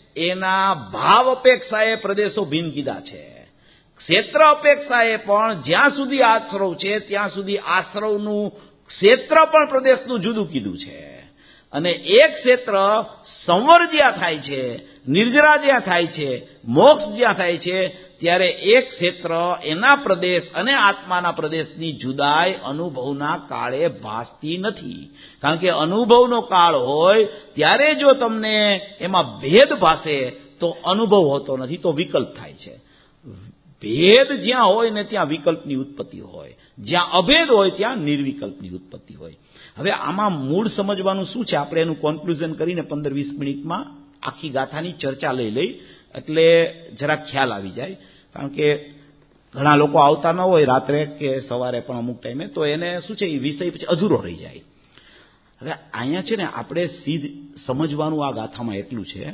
[SPEAKER 2] એના ભાવ અપેક્ષાએ પ્રદેશો ભિન્ન કીધા છે. ક્ષેત્ર અપેક્ષાએ પણ જ્યાં સુધી આશ્રવ છે ત્યાં સુધી આશ્રવનું ક્ષેત્ર પણ પ્રદેશનું જુદું કીધું છે. અને એક ક્ષેત્ર સંવર જ્યાં થાય છે, નિર્જરા જ્યાં થાય છે, મોક્ષ જ્યાં થાય છે, ત્યારે એક ક્ષેત્ર એના પ્રદેશ અને આત્માના પ્રદેશની જુદાઈ અનુભવના કાળે ભાસતી નથી. કારણ કે અનુભવનો કાળ હોય ત્યારે જો તમને એમાં ભેદ ભાસે તો અનુભવ હોતો નથી, તો વિકલ્પ થાય છે. ભેદ જ્યાં હોય ને ત્યાં વિકલ્પની ઉત્પત્તિ હોય, જ્યાં અભેદ હોય ત્યાં નિર્વિકલ્પની ઉત્પત્તિ હોય. હવે આમાં મૂળ સમજવાનું શું છે? આપણે એનું કોન્ક્લુઝન કરીને પંદર વીસ મિનિટમાં આખી ગાથાની ચર્ચા લઈ લઈ, એટલે જરાક ખ્યાલ આવી જાય. કારણ કે ઘણા લોકો આવતા ન હોય રાત્રે કે સવારે પણ અમુક ટાઈમે, તો એને શું છે, એ વિષય પછી અધૂરો રહી જાય. હવે અહીંયા છે ને આપણે સીધ સમજવાનું આ ગાથામાં એટલું છે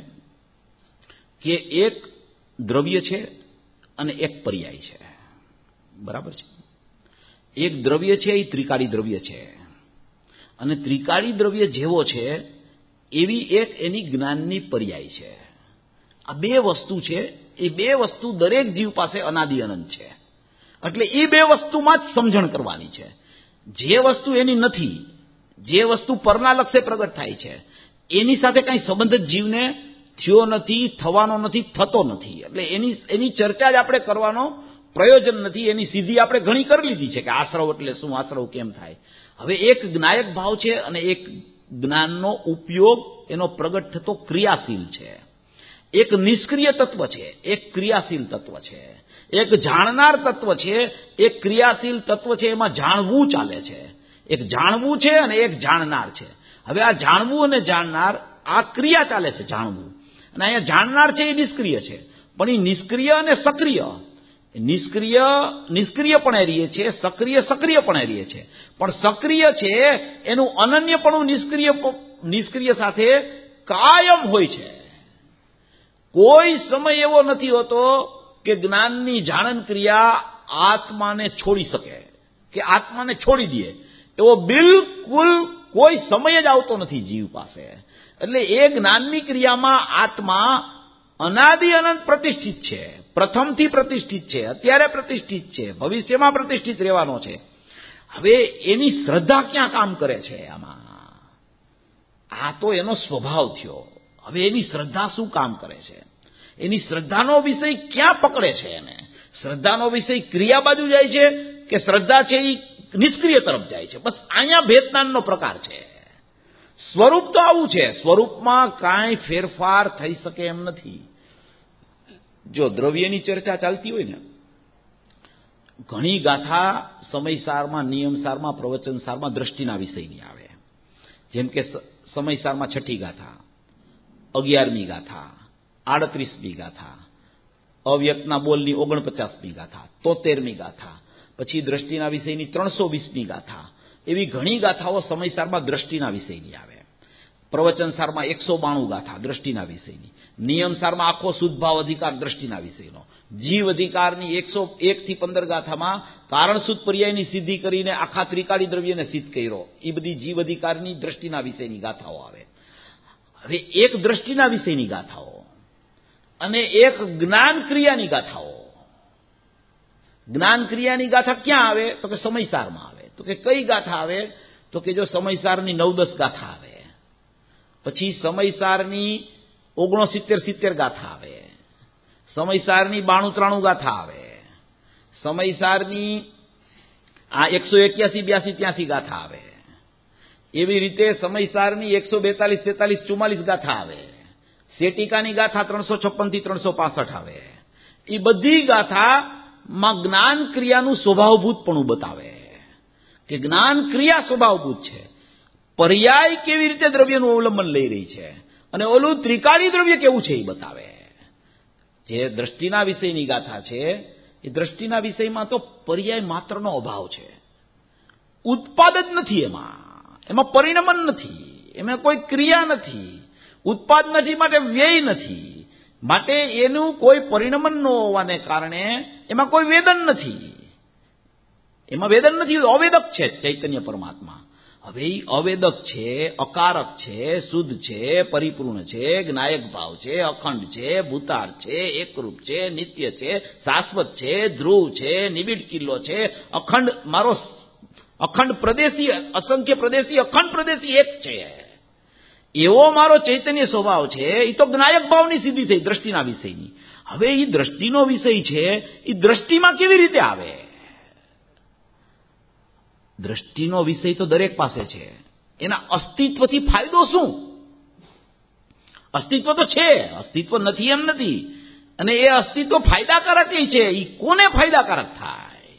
[SPEAKER 2] કે એક દ્રવ્ય છે અને એક પર્યાય છે. બરાબર છે? એક દ્રવ્ય છે એ ત્રિકાળી દ્રવ્ય છે, અને ત્રિકાળી દ્રવ્ય જેવો છે એવી એક એની જ્ઞાનની પર્યાય છે. આ બે વસ્તુ છે, એ બે વસ્તુ દરેક જીવ પાસે અનાદિ અનંત છે. એટલે એ બે વસ્તુમાં જ સમજણ કરવાની છે. જે વસ્તુ એની નથી, જે વસ્તુ પરના લક્ષે પ્રગટ થાય છે, એની સાથે કઈ સંબંધ જ જીવને થયો નથી, થવાનો નથી, થતો નથી. એટલે એની એની ચર્ચા જ આપણે કરવાનો પ્રયોજન નથી. એની સીધી આપણે ઘણી કરી લીધી છે કે આશ્રવ એટલે શું, આશ્રવ કેમ થાય. હવે એક જ્ઞાયક ભાવ છે અને એક જ્ઞાનનો ઉપયોગ, એનો પ્રગટ થતો ક્રિયાશીલ છે. એક નિષ્ક્રિય તત્વ છે, એક ક્રિયાશીલ તત્વ છે. એક જાણનાર તત્વ છે, એક ક્રિયાશીલ તત્વ છે. એમાં જાણવું ચાલે છે. એક જાણવું છે અને એક જાણનાર છે. હવે આ જાણવું અને જાણનાર, આ ક્રિયા ચાલે છે, જાણવું. અને અહીંયા જાણનાર છે એ નિષ્ક્રિય છે, પણ એ નિષ્ક્રિય અને સક્રિય, નિષ્ક્રિય નિષ્ક્રિયપણે રહીએ છે, સક્રિય સક્રિયપણે રહીએ છે. પણ સક્રિય છે એનું અનન્યપણું નિષ્ક્રિય નિષ્ક્રિય સાથે કાયમ હોય છે. કોઈ સમય એવો નથી હોતો કે જ્ઞાનની જાણન ક્રિયા આત્માને છોડી શકે, કે આત્માને છોડી દે. એવો બિલકુલ કોઈ સમય જ આવતો નથી જીવ પાસે. એટલે એ જ્ઞાનની ક્રિયામાં આત્મા અનાદિ અનંત પ્રતિષ્ઠિત છે. પ્રથમથી પ્રતિષ્ઠિત છે, અત્યારે પ્રતિષ્ઠિત છે, ભવિષ્યમાં પ્રતિષ્ઠિત રહેવાનો છે. હવે એની શ્રદ્ધા ક્યાં કામ કરે છે આમાં? આ તો એનો સ્વભાવ થયો. હવે એની શ્રદ્ધા શું કામ કરે છે? એની શ્રદ્ધાનો વિષય ક્યાં પકડે છે એને? શ્રદ્ધાનો વિષય ક્રિયા બાજુ જાય છે કે શ્રદ્ધા છે એ નિષ્ક્રિય તરફ જાય છે? બસ અહીંયા ભેદનાનનો પ્રકાર છે. સ્વરૂપ તો આવું છે, સ્વરૂપમાં કાંઈ ફેરફાર થઈ શકે એમ નથી. જો દ્રવ્યની ચર્ચા ચાલતી હોય ને, ઘણી ગાથા સમયસારમાં, નિયમસારમાં, પ્રવચનસારમાં દ્રષ્ટિના વિષયની આવે. જેમ કે સમયસારમાં છઠ્ઠી ગાથા, અગિયારમી ગાથા, આડત્રીસમી ગાથા, અવ્યક્તના બોલની ઓગણપચાસમી ગાથા, તોતેરમી ગાથા, પછી દ્રષ્ટિના વિષયની ત્રણસો વીસમી ગાથા, એવી ઘણી ગાથાઓ સમયસારમાં દ્રષ્ટિના વિષયની આવે. પ્રવચનસારમાં એકસો બાણું ગાથા દ્રષ્ટિના વિષયની, નિયમસારમાં આખો શુદ્ધભાવ અધિકાર દ્રષ્ટિના વિષયનો, જીવ અધિકારની એકસો એક થી પંદર ગાથામાં કારણશુદ્ધ પર્યાયની સિદ્ધિ કરીને આખા ત્રિકાળી દ્રવ્યને સિદ્ધ કર્યો. એ બધી જીવ અધિકારની દ્રષ્ટિના વિષયની ગાથાઓ આવે. હવે એક દ્રષ્ટિના વિષયની ગાથાઓ અને એક જ્ઞાન ક્રિયાની ગાથાઓ. જ્ઞાન ક્રિયાની ગાથા ક્યાં આવે? તો કે સમયસારમાં આવે. તો કે કઈ ગાથા આવે? તો કે જો સમયસારની નવ દસ ગાથા આવે, પછી સમયસારની ઓગણસિત્તેર સિત્તેર ગાથા આવે, સમયસારની બાણું ત્રાણું ગાથા આવે, સમયસારની આ એકસો એક્યાસી બ્યાસી ત્યાસી ગાથા આવે, એવી રીતે સમયસારની એકસો બેતાલીસ તેતાલીસ ચુમ્માલીસ ગાથા આવે, શેટિકાની ગાથા ત્રણસો છપ્પન થી ત્રણસો પાસઠ આવે. એ બધી ગાથામાં જ્ઞાન ક્રિયાનું સ્વભાવભૂતપણું બતાવે કે જ્ઞાન ક્રિયા સ્વભાવભૂત છે. પર્યાય કેવી રીતે દ્રવ્યનું અવલંબન લઈ રહી છે અને ઓલું ત્રિકાળી દ્રવ્ય કેવું છે એ બતાવે. જે દ્રષ્ટિના વિષયની ગાથા છે એ દ્રષ્ટિના વિષયમાં તો પર્યાય માત્રનો અભાવ છે, ઉત્પાદ જ નથી, એમાં એમાં પરિણમન નથી, એમાં કોઈ ક્રિયા નથી, ઉત્પાદ નથી માટે વ્યય નથી, માટે એનું કોઈ પરિણમન ન હોવાને કારણે એમાં કોઈ વેદન નથી, એમાં વેદન નથી, અવેદક છે ચૈતન્ય પરમાત્મા. હવે એ અવેદક છે, અકારક છે, શુદ્ધ છે, પરિપૂર્ણ છે, જ્ઞાયક ભાવ છે, અખંડ છે, ભૂતાર છે, એકરૂપ છે, નિત્ય છે, શાશ્વત છે, ધ્રુવ છે, નિબિડ કિલ્લો છે, અખંડ મારો અખંડ પ્રદેશી, અસંખ્ય પ્રદેશી, અખંડ પ્રદેશી એક છે. એવો મારો ચૈતન્ય સ્વભાવ છે. એ તો જ્ઞાયક ભાવની સિદ્ધિ થઈ દ્રષ્ટિના વિષયની. હવે એ દ્રષ્ટિનો વિષય છે, એ દ્રષ્ટિમાં કેવી રીતે આવે? દ્રષ્ટિનો વિષય તો દરેક પાસે છે. એના અસ્તિત્વથી ફાયદો શું? અસ્તિત્વ તો છે, અસ્તિત્વ નથી એમ નથી. અને એ અસ્તિત્વ ફાયદાકારક છે. એ કોને ફાયદાકારક થાય?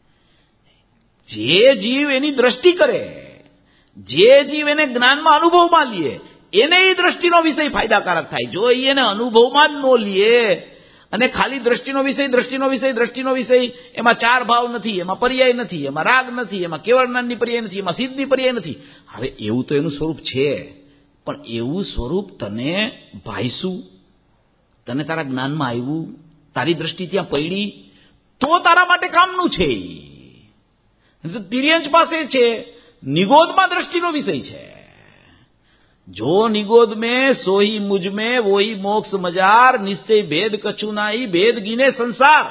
[SPEAKER 2] જે જીવ એની દ્રષ્ટિ કરે, જે જીવ એને જ્ઞાનમાં અનુભવમાં લે, એને એ દ્રષ્ટિનો વિષય ફાયદાકારક થાય. જો એને અનુભવમાં જ ન લે અને ખાલી દ્રષ્ટિનો વિષય દ્રષ્ટિનો વિષય દ્રષ્ટિનો વિષય, એમાં ચાર ભાવ નથી, એમાં પર્યાય નથી, એમાં રાગ નથી, એમાં કેવળ જ્ઞાનની પર્યાય નથી, એમાં સિદ્ધની પર્યાય નથી. હવે એવું તો એનું સ્વરૂપ છે, પણ એવું સ્વરૂપ તને ભાઈશું, તને તારા જ્ઞાનમાં આવ્યું, તારી દ્રષ્ટિ ત્યાં પડી, તો તારા માટે કામનું છે. તિર્યંચ પાસે છે, નિગોદમાં દ્રષ્ટિનો વિષય છે. જો નિગોદ में सोही मुझ में वही मोक्ष मजार, निश्चय भेद कछु नाई, भेद गीने संसार.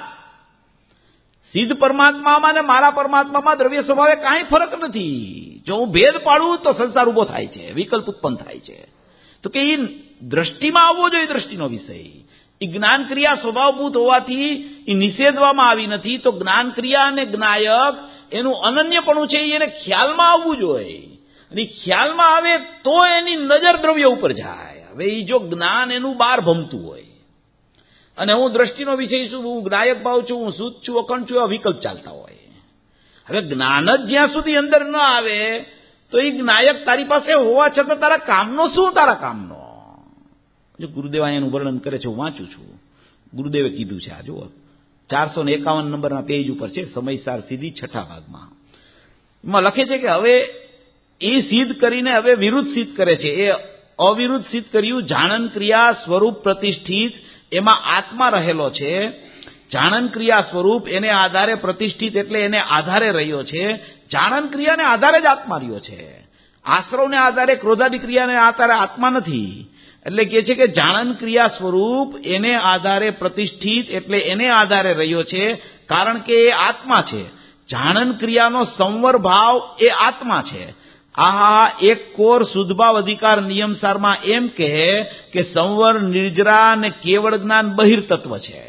[SPEAKER 2] સિદ્ધ પરમાત્મામાં ને મારા પરમાત્મામાં દ્રવ્ય સ્વભાવે કાંઈ ફરક નથી. જો હું ભેદ પાડું તો સંસાર ઉભો થાય છે, વિકલ્પ ઉત્પન્ન થાય છે. તો કે એ દ્રષ્ટિમાં આવવો જોઈએ દ્રષ્ટિનો વિષય. એ જ્ઞાન ક્રિયા સ્વભાવભૂત હોવાથી એ નિષેધવામાં આવી નથી. તો જ્ઞાન ક્રિયા અને જ્ઞાયક એનું અનન્યપણું છે, એને ખ્યાલમાં આવવું જોઈએ. અને ખ્યાલમાં આવે તો એની નજર દ્રવ્ય ઉપર જાય. હવે એ જો જ્ઞાન એનું બહાર ભમતું હોય અને હું દ્રષ્ટિનો વિષય છું, હું જ્ઞાયક ભાવ છું, હું શુદ્ધ છું, અખંડ છું, એવા વિકલ્પ ચાલતા હોય. હવે જ્ઞાન જ જ્યાં સુધી અંદર ન આવે તો એ જ્ઞાયક તારી પાસે હોવા છતાં તારા કામનો શું? તારા કામનો જો ગુરુદેવ એનું વર્ણન કરે છે, હું વાંચું છું. ગુરુદેવે કીધું છે, આ જુઓ ચારસો ને એકાવન નંબરના પેજ ઉપર છે, સમયસાર સિદ્ધિ છઠ્ઠા ભાગમાં. એમાં લખે છે કે હવે એ સિદ્ધ કરીને હવે વિરુદ્ધ સિદ્ધ કરે છે. એ અવિરુદ્ધ સિદ્ધ કર્યું. જાણન ક્રિયા સ્વરૂપ પ્રતિષ્ઠિત, એમાં આત્મા રહેલો છે. જાણન ક્રિયા સ્વરૂપ એને આધારે પ્રતિષ્ઠિત, એટલે એને આધારે રહ્યો છે. જાણન ક્રિયાને આધારે જ આત્મા રહ્યો છે. આશ્રવને આધારે, ક્રોધાદી ક્રિયાને આધારે આત્મા નથી. એટલે કે છે કે જાણન ક્રિયા સ્વરૂપ એને આધારે પ્રતિષ્ઠિત, એટલે એને આધારે રહ્યો છે, કારણ કે એ આત્મા છે. જાણન ક્રિયાનો સંવર ભાવ એ આત્મા છે. આહા એક કોર શુદ્ધભાવ અધિકાર નિયમસારમાં એમ કહે કે સંવર, નિર્જરા અને કેવળ જ્ઞાન બહિર્તત્વ છે.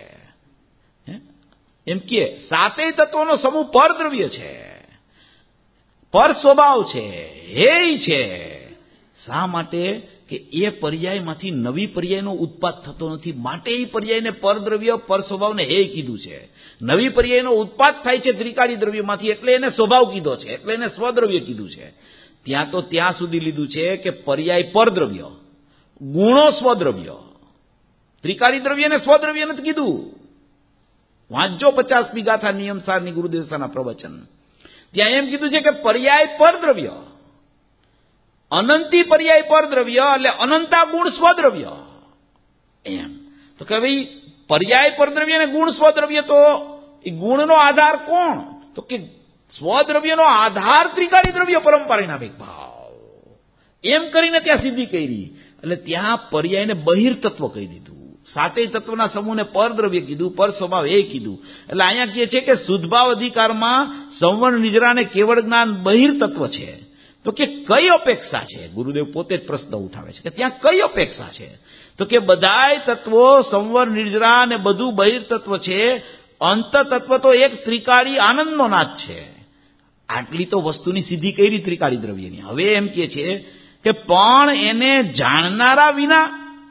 [SPEAKER 2] એમ કે સાતેય તત્વોનો સમૂહ પરદ્રવ્ય છે, પર સ્વભાવ છે, હેય છે. શા માટે? કે એ પર્યાયમાંથી નવી પર્યાયનો ઉત્પાદ થતો નથી, માટે એ પર્યાયને પરદ્રવ્ય, પર સ્વભાવને હેય કીધું છે. નવી પર્યાયનો ઉત્પાદ થાય છે ત્રિકાળી દ્રવ્યમાંથી, એટલે એને સ્વભાવ કીધો છે, એટલે એને સ્વદ્રવ્ય કીધું છે. ત્યાં તો ત્યાં સુધી લીધું છે કે પર્યાય પરદ્રવ્ય, ગુણો સ્વદ્રવ્ય. ત્રિકાળી દ્રવ્યને સ્વદ્રવ્ય નથી કીધું. વાંચજો પચાસ ગાથા નિયમસારની ગુરુદેવસાના પ્રવચન. ત્યાં એમ કીધું છે કે પર્યાય પરદ્રવ્ય, અનંતી પર્યાય પરદ્રવ્ય એટલે અનંતા ગુણ સ્વદ્રવ્ય. એમ તો કે ભાઈ પર્યાય પરદ્રવ્ય અને ગુણ સ્વદ્રવ્ય, તો એ ગુણનો આધાર કોણ? તો કે સ્વદ્રવ્યનો આધાર ત્રિકાળી દ્રવ્ય પરંપરાના ભાવ. એમ કરીને ત્યાં સિદ્ધિ કરી. એટલે ત્યાં પર્યાયને બહિર્તત્વ કહી દીધું. સાતેય તત્વના સમૂહને પરદ્રવ્ય કીધું, પર સ્વભાવ એ કીધું. એટલે અહીંયા કહે છે કે શુદ્ધભાવ અધિકારમાં સંવર્ણ નિજરાને કેવળ જ્ઞાન બહિર્તત્વ છે. તો કે કઈ અપેક્ષા છે? ગુરુદેવ પોતે જ પ્રશ્ન ઉઠાવે છે કે ત્યાં કઈ અપેક્ષા છે? તો કે બધાય તત્વો સંવર નિર્જરા ને બધું બહિર્તત્વ છે. અંત તત્વ તો એક ત્રિકાળી આનંદનો નાદ છે. આટલી તો વસ્તુની સિદ્ધિ કરી ત્રિકાળી દ્રવ્યની. હવે એમ કહે છે કે પણ એને જાણનારા વિના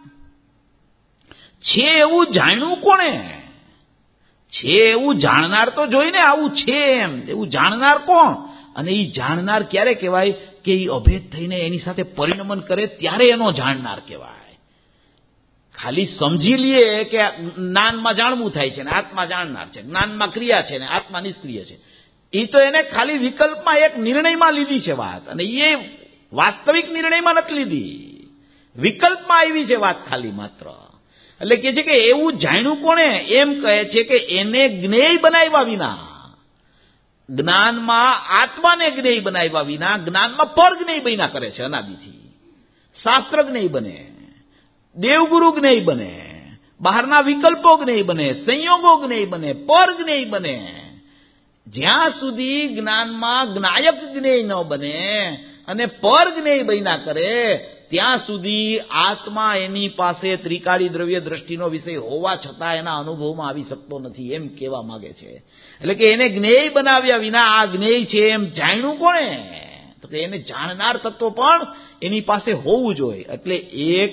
[SPEAKER 2] છે એવું જાણ્યું કોણે? છે એવું જાણનાર તો જોઈને આવું છે એમ એવું જાણનાર કોણ? અને એ જાણનાર ક્યારે કહેવાય? કે એ અભેદ થઈને એની સાથે પરિણમન કરે ત્યારે એનો જાણનાર કહેવાય. ખાલી સમજી લઈએ કે જ્ઞાનમાં જાણવું થાય છે ને આત્મા જાણનાર છે, જ્ઞાનમાં ક્રિયા છે ને આત્મા નિષ્ક્રિય છે, એ તો એને ખાલી વિકલ્પમાં એક નિર્ણયમાં લીધી છે વાત. અને એ વાસ્તવિક નિર્ણયમાં નથી લીધી, વિકલ્પમાં આવી છે વાત ખાલી માત્ર. એટલે કે છે કે એવું જાણ્યું કોણે? એમ કહે છે કે એને જ્ઞેય બનાવ્યા વિના, જ્ઞાનમાં આત્માને જ્ઞેય બનાવ્યા વિના જ્ઞાનમાં પર જ્ઞેય બન્યા કરે છે. અનાદિથી શાસ્ત્ર જ્ઞેય બને, દેવગુરુ જ્ઞેય બને, બહારના વિકલ્પો જ્ઞેય બને, સંયોગો જ્ઞેય બને, પર જ્ઞેય બને. જ્યાં સુધી જ્ઞાનમાં જ્ઞાયક જ્ઞેય ન બને અને પર જ્ઞેય બન્યા કરે ત્યાં સુધી આત્મા એની પાસે ત્રિકાળી દ્રવ્ય દ્રષ્ટિનો વિષય હોવા છતાં એના અનુભવમાં આવી શકતો નથી, એમ કહેવા માંગે છે. એટલે કે એને જ્ઞેય બનાવ્યા વિના આ જ્ઞેય છે એમ જાણ્યું કોણે? તો કે એને જાણનાર તત્વ પણ એની પાસે હોવું જોઈએ. એટલે એક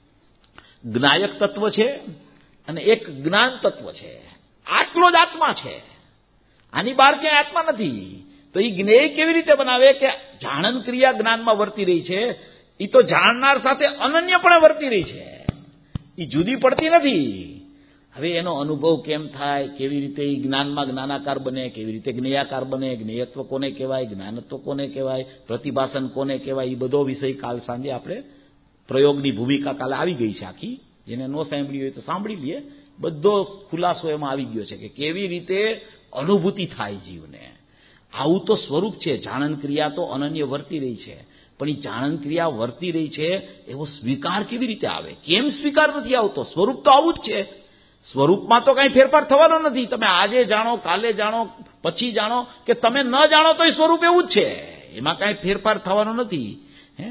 [SPEAKER 2] જ્ઞાયક તત્વ છે અને એક જ્ઞાન તત્વ છે. આટલો જ આત્મા છે, આની બહાર ક્યાંય આત્મા નથી. તો એ જ્ઞેય કેવી રીતે બનાવે? કે જાણન ક્રિયા જ્ઞાનમાં વર્તી રહી છે, એ તો જાણનાર સાથે અનન્યપણે વર્તી રહી છે, એ જુદી પડતી નથી. હવે એનો અનુભવ કેમ થાય, કેવી રીતે એ જ્ઞાનમાં જ્ઞાનાકાર બને, કેવી રીતે જ્ઞેયાકાર બને, જ્ઞેયત્વ કોને કહેવાય, જ્ઞાનત્વ કોને કહેવાય, પ્રતિભાસન કોને કહેવાય, એ બધો વિષય કાલ સાંજે આપણે પ્રયોગની ભૂમિકા કાલે આવી ગઈ છે આખી. જેને ન સાંભળી હોય તો સાંભળી લઈએ. બધો ખુલાસો એમાં આવી ગયો છે કે કેવી રીતે અનુભૂતિ થાય જીવને. આવું તો સ્વરૂપ છે. જાણન ક્રિયા તો અનન્ય વર્તી રહી છે, પણ એ જાણન ક્રિયા વર્તી રહી છે એવો સ્વીકાર કેવી રીતે આવે? કેમ સ્વીકાર નથી આવતો? સ્વરૂપ તો આવું જ છે. સ્વરૂપમાં તો કઈ ફેરફાર થવાનો નથી. તમે આજે જાણો, કાલે જાણો, પછી જાણો કે તમે ન જાણો તો એ સ્વરૂપ એવું જ છે, એમાં કઈ ફેરફાર થવાનો નથી. હે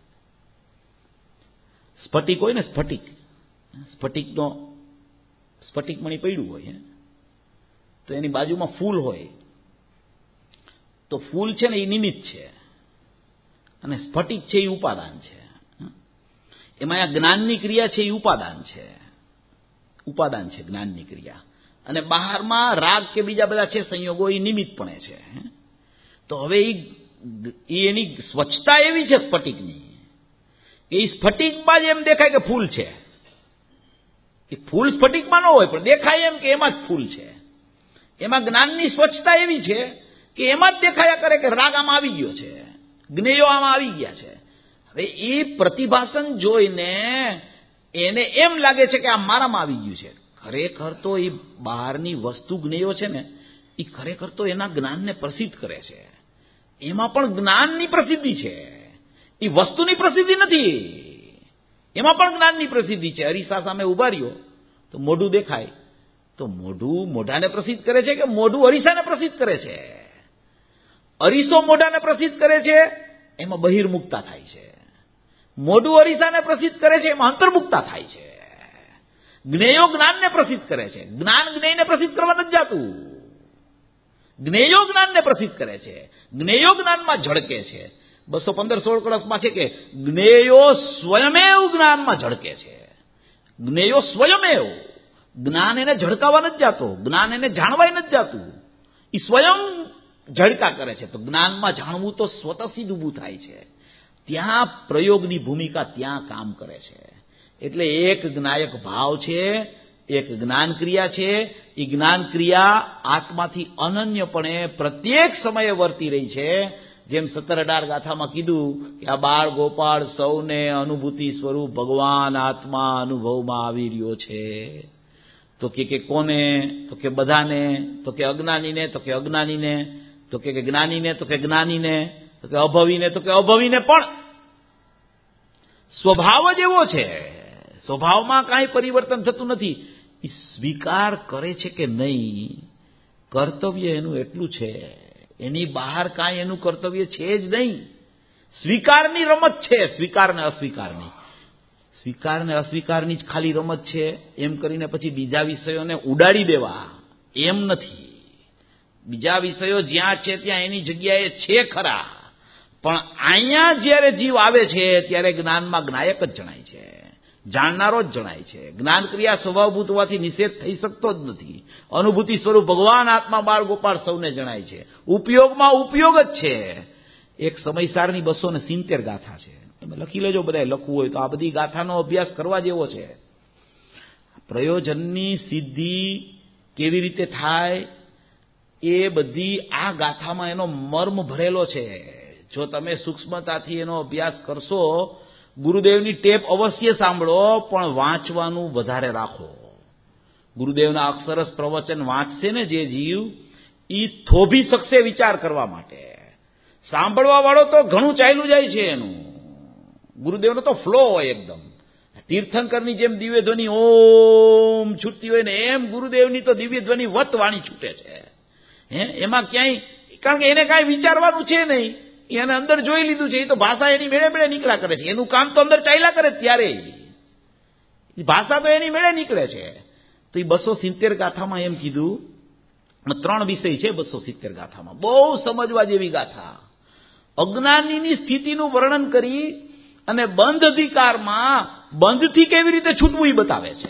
[SPEAKER 2] સ્ફટિક હોય ને, સ્ફટિક સ્ફટિકનો સ્ફટિક મણી પડ્યું હોય તો એની બાજુમાં ફૂલ હોય, તો ફૂલ છે ને એ નિમિત્ત છે અને સ્ફટિક છે એ ઉપાદાન છે. એમાં આ જ્ઞાનની ક્રિયા છે એ ઉપાદાન છે, ઉપાદાન છે જ્ઞાનની ક્રિયા. અને બહારમાં રાગ કે બીજા બધા છે સંયોગો એ નિમિત્તપણે છે. તો હવે એ એની સ્વચ્છતા એવી છે સ્ફટિકની કે એ સ્ફટિકમાં જ એમ દેખાય કે ફૂલ છે. એ ફૂલ સ્ફટિકમાં ન હોય પણ દેખાય એમ કે એમાં જ ફૂલ છે. એમાં જ્ઞાનની સ્વચ્છતા એવી છે કે એમાં જ દેખાયા કરે કે રાગ આમાં આવી ગયો છે, જ્ઞેયો આમાં આવી ગયા છે. હવે એ પ્રતિભાસન જોઈને એને એમ લાગે છે કે આ મારામાં આવી ગયું છે. ખરેખર તો એ બહારની વસ્તુ જ્ઞેયો છે ને એ ખરેખર તો એના જ્ઞાનને પ્રસિદ્ધ કરે છે. એમાં પણ જ્ઞાનની પ્રસિદ્ધિ છે, એ વસ્તુની પ્રસિદ્ધિ નથી. એમાં પણ જ્ઞાનની પ્રસિદ્ધિ છે. અરીસા સામે ઉભા રહ્યો તો મોઢું દેખાય, તો મોઢું મોઢાને પ્રસિદ્ધ કરે છે કે મોઢું અરીસાને પ્રસિદ્ધ કરે છે? અરીસો મોઢાને પ્રસિદ્ધ કરે છે, એમાં બહિર્મુક્તા થાય છે. મોઢું અરીસાને પ્રસિદ્ધ કરે છે, એમાં અંતર્મુક્તા થાય છે. જ્ઞેયો જ્ઞાનને પ્રસિદ્ધ કરે છે, જ્ઞાન જ્ઞેયને પ્રસિદ્ધ કરવા નથી જાતું. જ્ઞેયો જ્ઞાનને પ્રસિદ્ધ કરે છે, જ્ઞેયો જ્ઞાનમાં ઝળકે છે. બસો પંદર સોળ કળશમાં છે કે જ્ઞેયો સ્વયમેવ જ્ઞાનમાં ઝળકે છે. જ્ઞેયો સ્વયમેવ, જ્ઞાન એને ઝળકાવા નથી જાતો, જ્ઞાન એને જાણવાય નથી જાતું, એ સ્વયં ઝળકા કરે છે. તો જ્ઞાનમાં જાણવું તો સ્વતઃસિદ્ધ ઊભું થાય છે. ત્યાં પ્રયોગની ભૂમિકા ત્યાં કામ કરે છે. એટલે એક જ્ઞાયક ભાવ છે એક જ્ઞાન ક્રિયા છે. એ જ્ઞાન ક્રિયા આત્માથી અનન્યપણે પ્રત્યેક સમયે વર્તી રહી છે. જેમ સત્તર અઢાર ગાથામાં કીધું કે આ બાળ ગોપાળ સૌને અનુભૂતિ સ્વરૂપ ભગવાન આત્મા અનુભવમાં આવી રહ્યો છે. તો કે કે કોને? તો કે બધાને. તો કે અજ્ઞાનીને? તો કે અજ્ઞાનીને. તો કે જ્ઞાનીને? તો કે જ્ઞાનીને. તો કે અભવીને? તો કે અભવીને. પણ સ્વભાવ જ એવો છે, સ્વભાવમાં કાંઈ પરિવર્તન થતું નથી. એ સ્વીકાર કરે છે કે નહીં, કર્તવ્ય એનું એટલું છે. એની બહાર કાંઈ એનું કર્તવ્ય છે જ નહીં. સ્વીકારની રમત છે, સ્વીકાર ને અસ્વીકારની. સ્વીકાર ને અસ્વીકારની જ ખાલી રમત છે એમ કરીને પછી બીજા વિષયોને ઉડાડી દેવા એમ નથી. બીજા વિષયો જ્યાં છે ત્યાં એની જગ્યાએ છે ખરા, પણ અહીંયા જ્યારે જીવ આવે છે ત્યારે જ્ઞાનમાં જ્ઞાયક જ જણાય છે, જાણનારો જ જણાય છે. જ્ઞાન ક્રિયા સ્વભાવભૂત હોવાથી નિષેધ થઈ શકતો જ નથી. અનુભૂતિ સ્વરૂપ ભગવાન આત્મા બાળ ગોપાળ સૌને જણાય છે. ઉપયોગમાં ઉપયોગ જ છે. એક સમયસારની બસો ને સિત્તેર ગાથા છે, તમે લખી લેજો, બધાએ લખવું હોય તો. આ બધી ગાથાનો અભ્યાસ કરવા જેવો છે. પ્રયોજનની સિદ્ધિ કેવી રીતે થાય એ બધી આ ગાથામાં એનો મર્મ ભરેલો છે. જો તમે સૂક્ષ્મતાથી એનો અભ્યાસ કરશો, ગુરુદેવની ટેપ અવશ્ય સાંભળો, પણ વાંચવાનું વધારે રાખો. ગુરુદેવના અક્ષરસ પ્રવચન વાંચશે ને જે જીવ, એ થોભી શકશે વિચાર કરવા માટે. સાંભળવા વાળો તો ઘણું ચાલ્યું જાય છે એનું. ગુરુદેવનો તો ફ્લો હોય એકદમ. તીર્થંકરની જેમ દિવ્ય ધ્વનિ ઓમ છૂટતી હોય ને એમ ગુરુદેવની તો દિવ્ય ધ્વનિ વત વાણી છૂટે છે. હે એમાં ક્યાંય, કારણ કે એને કાંઈ વિચારવાનું છે નહીં, એને અંદર જોઈ લીધું છે. એ તો ભાષા એની મેળે મેળે નીકળ્યા કરે છે. એનું કામ તો અંદર ચાલ્યા કરે ત્યારે ભાષા તો એની મેળે નીકળે છે. તો એ બસો સિત્તેર ગાથામાં એમ કીધું, ત્રણ વિષય છે બસો સિત્તેર ગાથામાં, બહુ સમજવા જેવી ગાથા. અજ્ઞાનીની સ્થિતિનું વર્ણન કરી અને બંધ અધિકારમાં બંધથી કેવી રીતે છૂટવું એ બતાવે છે.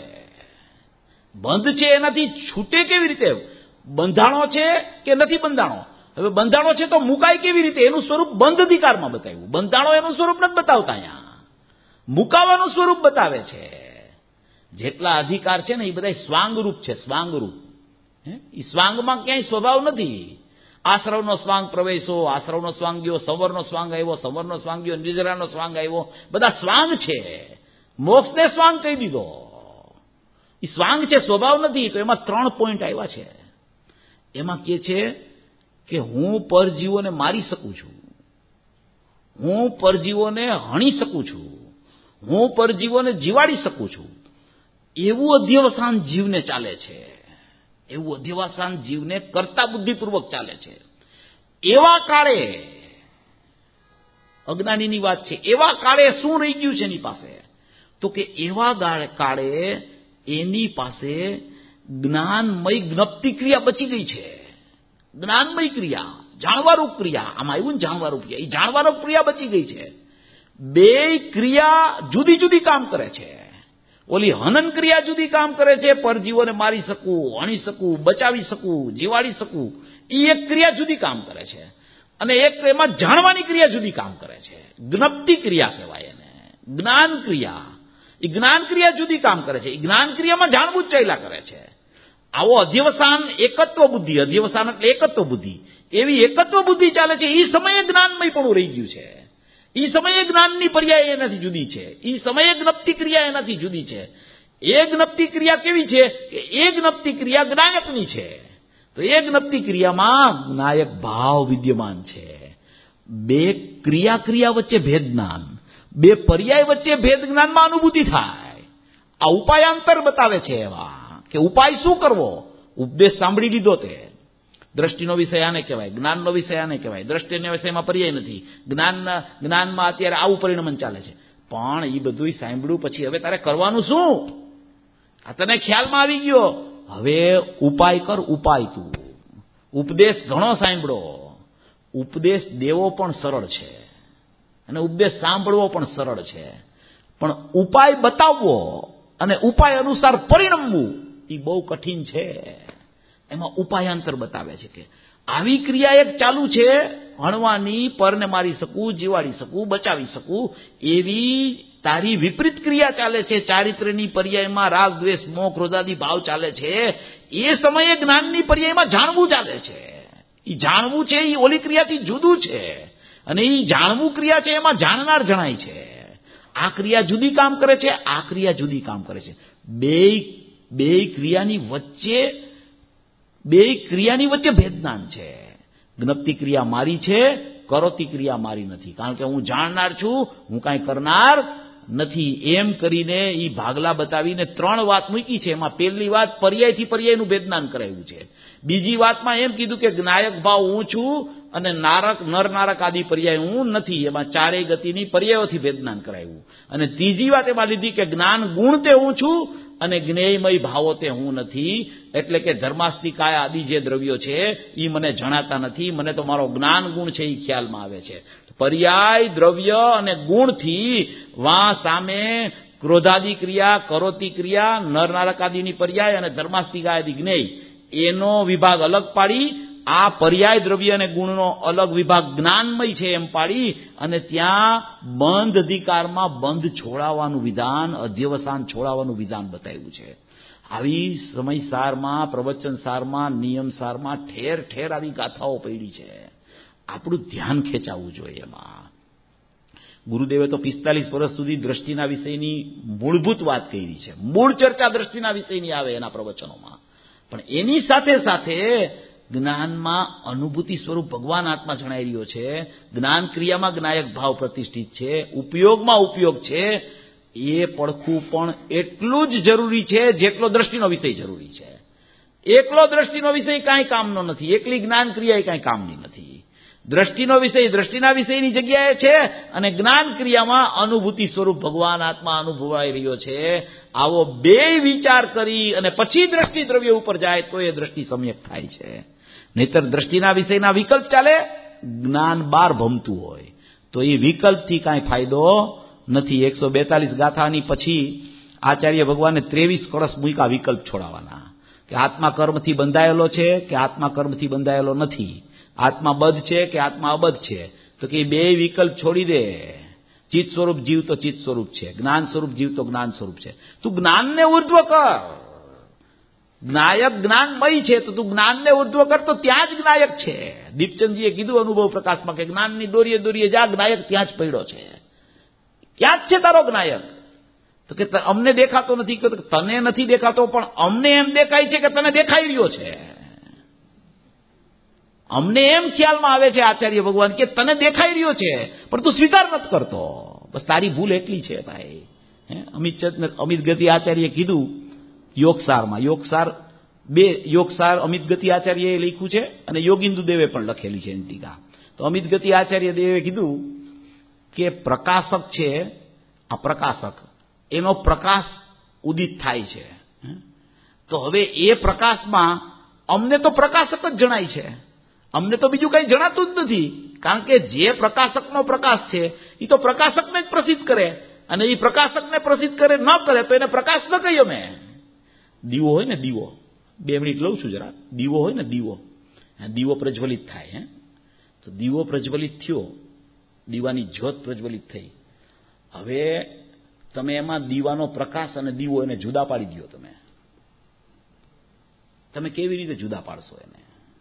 [SPEAKER 2] બંધ છે એનાથી છૂટે કેવી રીતે, બંધાણો છે કે નથી બંધાણો. હવે બંધાણો છે તો મુકાય કેવી રીતે, એનું સ્વરૂપ બંધ અધિકારમાં બતાવ્યું. બંધાણો એનું સ્વરૂપ નથી બતાવતા, અહીંયા મુકાવાનું સ્વરૂપ બતાવે છે. જેટલા અધિકાર છે ને એ બધા સ્વાંગરૂપ છે, સ્વાંગરૂપ. એ સ્વાંગમાં ક્યાંય સ્વભાવ નથી. આશ્રવનો સ્વાંગ પ્રવેશો, આશ્રવનો સ્વાંગ ગયો, સંવરનો સ્વાંગ આવ્યો, સંવરનો સ્વાંગ ગયો, નિર્જરાનો સ્વાંગ આવ્યો. બધા સ્વાંગ છે. મોક્ષને સ્વાંગ કહી દીધો. એ સ્વાંગ છે, સ્વભાવ નથી. તો એમાં ત્રણ પોઈન્ટ આવ્યા છે. એમાં કે છે કે હું પરજીવોને મારી શકું છું, હું પરજીવોને હણી શકું છું, હું પરજીવોને જીવાડી શકું છું. એવું અધ્યવસાન જીવને ચાલે છે. એવું અધ્યવસાન જીવને કરતા બુદ્ધિપૂર્વક ચાલે છે. એવા કાળે, અજ્ઞાનીની વાત છે, એવા કાળે શું રહી ગયું છે એની પાસે? તો કે એવા કાળે એની પાસે જ્ઞાનમય જ્ઞપ્તિ ક્રિયા બચી ગઈ છે. જ્ઞાનમય ક્રિયા, જાણવારૂપ ક્રિયા, આમાં આવ્યું ને જાણવારૂપ ક્રિયા, એ જાણવારૂપ ક્રિયા બચી ગઈ છે. બે ક્રિયા જુદી જુદી કામ કરે છે. ઓલી હનન ક્રિયા જુદી કામ કરે છે, પરજીવોને મારી શકું, હણી શકું, બચાવી શકું, જીવાડી શકું, એ એક ક્રિયા જુદી કામ કરે છે. અને એક એમાં જાણવાની ક્રિયા જુદી કામ કરે છે. જ્ઞપ્તિ ક્રિયા કહેવાય એને, જ્ઞાન ક્રિયા. એ જ્ઞાન ક્રિયા જુદી કામ કરે છે. એ જ્ઞાન ક્રિયામાં જાણવું જ ચાલ્યા કરે છે. આવો અધ્યવસાન એકત્વ બુદ્ધિ, અધ્યવસાન એટલે એકત્વ બુદ્ધિ, એવી એકત્વ બુદ્ધિ ચાલે છે. એ સમયે જ્ઞાનમય પણ રહી ગયું છે. એ સમયે જ્ઞાનની પર્યાય એનાથી જુદી છે. એ સમયે જ્ઞપ્તિ ક્રિયા એનાથી જુદી છે. એ જ્ઞપ્તિ ક્રિયા કેવી છે કે એ જ્ઞપ્તિ ક્રિયા જ્ઞાયકની છે. તો એ જ્ઞપ્તિ ક્રિયામાં જ્ઞાયક ભાવ વિદ્યમાન છે. બે ક્રિયા ક્રિયા વચ્ચે ભેદ જ્ઞાન, બે પર્યાય વચ્ચે ભેદ જ્ઞાનમાં અનુભૂતિ થાય. આ ઉપાયાંતર બતાવે છે એવા કે ઉપાય શું કરવો. ઉપદેશ સાંભળી લીધો તે દ્રષ્ટિનો વિષય આને કહેવાય, જ્ઞાનનો વિષય આને કહેવાય. દ્રષ્ટિના વિષયમાં પર્યાય નથી. જ્ઞાનના જ્ઞાનમાં અત્યારે આવું પરિણમન ચાલે છે. પણ એ બધું સાંભળ્યું પછી હવે તારે કરવાનું શું? આ તને ખ્યાલમાં આવી ગયો, હવે ઉપાય કર. ઉપાય તું ઉપદેશ ઘણો સાંભળો. ઉપદેશ દેવો પણ સરળ છે અને ઉપદેશ સાંભળવો પણ સરળ છે, પણ ઉપાય બતાવવો અને ઉપાય અનુસાર પરિણમવું એ બહુ કઠિન છે. એમાં ઉપાયાંતર બતાવે છે કે આવી ક્રિયા એક ચાલુ છે, હણવાની, પરને મારી શકું, જીવાડી શકું, બચાવી શકું, એવી તારી વિપરીત ક્રિયા ચાલે છે. ચારિત્ર્યની પર્યાયમાં રાગ, દ્વેષ, મોહ, ક્રોધાદી ભાવ ચાલે છે. એ સમયે જ્ઞાનની પર્યાયમાં જાણવું ચાલે છે. એ જાણવું છે એ ઓલી ક્રિયાથી જુદું છે, અને એ જાણવું ક્રિયા છે એમાં જાણનાર જણાય છે. આ ક્રિયા જુદી કામ કરે છે, આ ક્રિયા જુદી કામ કરે છે. બે બે ક્રિયાની વચ્ચે બે ક્રિયાની વચ્ચે ભેદનાન છે. જ્ઞપ્તિ ક્રિયા મારી છે, કરોતી ક્રિયા મારી નથી, કારણ કે હું જાણનાર છું, હું કાંઈ કરનાર નથી. એમ કરીને એ ભાગલા બતાવીને ત્રણ વાત મૂકી છે. એમાં પહેલી વાત પર્યાયથી પર્યાયનું ભેદનાન કરાવ્યું છે. બીજી વાતમાં એમ કીધું કે જ્ઞાયક ભાવ હું છું અને નારક નર નારક આદિ પર્યાય હું નથી. એમાં ચારેય ગતિની પર્યાયોથી ભેદનાન કરાવ્યું. અને ત્રીજી વાત એમાં લીધી કે જ્ઞાન ગુણ તે હું છું અને જ્ઞેયમય ભાવો તે હું નથી. એટલે કે ધર્માસ્તિકાય આદિ જે દ્રવ્યો છે એ મને જણાતા નથી, મને તો મારો જ્ઞાન ગુણ છે એ ખ્યાલમાં આવે છે. પર્યાય, દ્રવ્ય અને ગુણથી વા સામે ક્રોધાદી ક્રિયા, કરોતી ક્રિયા, નર નારકાદિની પર્યાય અને ધર્માસ્તિકાય આદિ જ્ઞેય એનો વિભાગ અલગ પાડી, આ પર્યાય, દ્રવ્ય અને ગુણનો અલગ વિભાગ જ્ઞાનમય છે એમ પાડી, અને ત્યાં બંધ અધિકારમાં બંધ છોડાવવાનું વિધાન, અધ્યવસાન છોડાવવાનું વિધાન બતાવ્યું છે. આવી સમય સારમાં, પ્રવચન સારમાં, નિયમ સારમાં ઠેર ઠેર આવી ગાથાઓ પડી છે. આપણું ધ્યાન ખેંચાવવું જોઈએ એમાં. ગુરુદેવે તો પિસ્તાલીસ વર્ષ સુધી દ્રષ્ટિના વિષયની મૂળભૂત વાત કરી છે. મૂળ ચર્ચા દ્રષ્ટિના વિષયની આવે એના પ્રવચનોમાં. પણ એની સાથે સાથે જ્ઞાનમાં અનુભૂતિ સ્વરૂપ ભગવાન આત્મા જણાઈ રહ્યો છે. જ્ઞાન ક્રિયામાં જ્ઞાયક ભાવ પ્રતિષ્ઠિત છે, ઉપયોગમાં ઉપયોગ છે. એ પડખું પણ એટલું જ જરૂરી છે જેટલો દ્રષ્ટિનો વિષય જરૂરી છે. એકલો દ્રષ્ટિનો વિષય કાંઈ કામનો નથી, એકલી જ્ઞાન ક્રિયા કાંઈ કામની નથી. દ્રષ્ટિનો વિષય દ્રષ્ટિના વિષયની જગ્યાએ છે, અને જ્ઞાન ક્રિયામાં અનુભૂતિ સ્વરૂપ ભગવાન આત્મા અનુભવાઈ રહ્યો છે. આવો બે વિચાર કરી અને પછી દ્રષ્ટિ દ્રવ્ય ઉપર જાય તો એ દ્રષ્ટિ સમ્યક થાય છે. નહીતર દ્રષ્ટિના વિષયના વિકલ્પ ચાલે, જ્ઞાન બાર ભમતું હોય તો એ વિકલ્પથી કાંઈ ફાયદો નથી. એકસો બેતાલીસ ગાથાની પછી આચાર્ય ભગવાને ત્રેવીસ કળશ મૂક્યા વિકલ્પ છોડાવવાના, કે આત્મા કર્મથી બંધાયેલો છે કે આત્મા કર્મથી બંધાયેલો નથી, આત્મા બદ્ધ છે કે આત્મા અબદ્ધ છે. તો કે બે વિકલ્પ છોડી દે. ચિત્ત સ્વરૂપ જીવ તો ચિત્ત સ્વરૂપ છે, જ્ઞાન સ્વરૂપ જીવ તો જ્ઞાન સ્વરૂપ છે. તું જ્ઞાનને ઉર્ધ્વ કર. જ્ઞાયક જ્ઞાનમય છે તો તું જ્ઞાનને ઉર્ધ્વ કર, તો ત્યાં જ જ્ઞાયક છે. દીપચંદજીએ કીધું અનુભવ પ્રકાશમાં કે જ્ઞાનની દોરીએ દોરીએ જા, જ્ઞાયક ત્યાં જ પડ્યો છે. ક્યાં જ છે તારો જ્ઞાયક? તો કે અમને દેખાતો નથી. કે તને નથી દેખાતો, પણ અમને એમ દેખાય છે કે તને દેખાઈ રહ્યો છે. અમને એમ ખ્યાલમાં આવે છે આચાર્ય ભગવાન કે તને દેખાઈ રહ્યો છે, પણ તું સ્વીકાર નથી કરતો. બસ તારી ભૂલ એટલી છે ભાઈ. અમિત અમિત ગતિ આચાર્યએ કીધું યોગસારમાં, યોગસાર બે યોગસાર અમિત ગતિ આચાર્યએ લખ્યું છે અને યોગિંદુ દેવે પણ લખેલી છે એની ટીકા. તો અમિત ગતિ આચાર્ય દેવે કીધું કે પ્રકાશક છે, આ પ્રકાશક એનો પ્રકાશ ઉદિત થાય છે. તો હવે એ પ્રકાશમાં અમને તો પ્રકાશક જ જણાય છે, અમને તો બીજું કઈ જણાતું જ નથી. કારણ કે જે પ્રકાશકનો પ્રકાશ છે એ તો પ્રકાશકને જ પ્રસિદ્ધ કરે, અને એ પ્રકાશકને પ્રસિદ્ધ કરે ન કરે તો એને પ્રકાશ ન કહીએ. મેં દીવો હોય ને, દીવો બે મિનિટ લઉં છું જરા. દીવો હોય ને, દીવો દીવો પ્રજ્વલિત થાય. હે તો દીવો પ્રજ્વલિત થયો, દીવાની જ્યોત પ્રજ્વલિત થઈ. હવે તમે એમાં દીવાનો પ્રકાશ અને દીવો એને જુદા પાડી દો. તમે તમે કેવી રીતે જુદા પાડશો એને?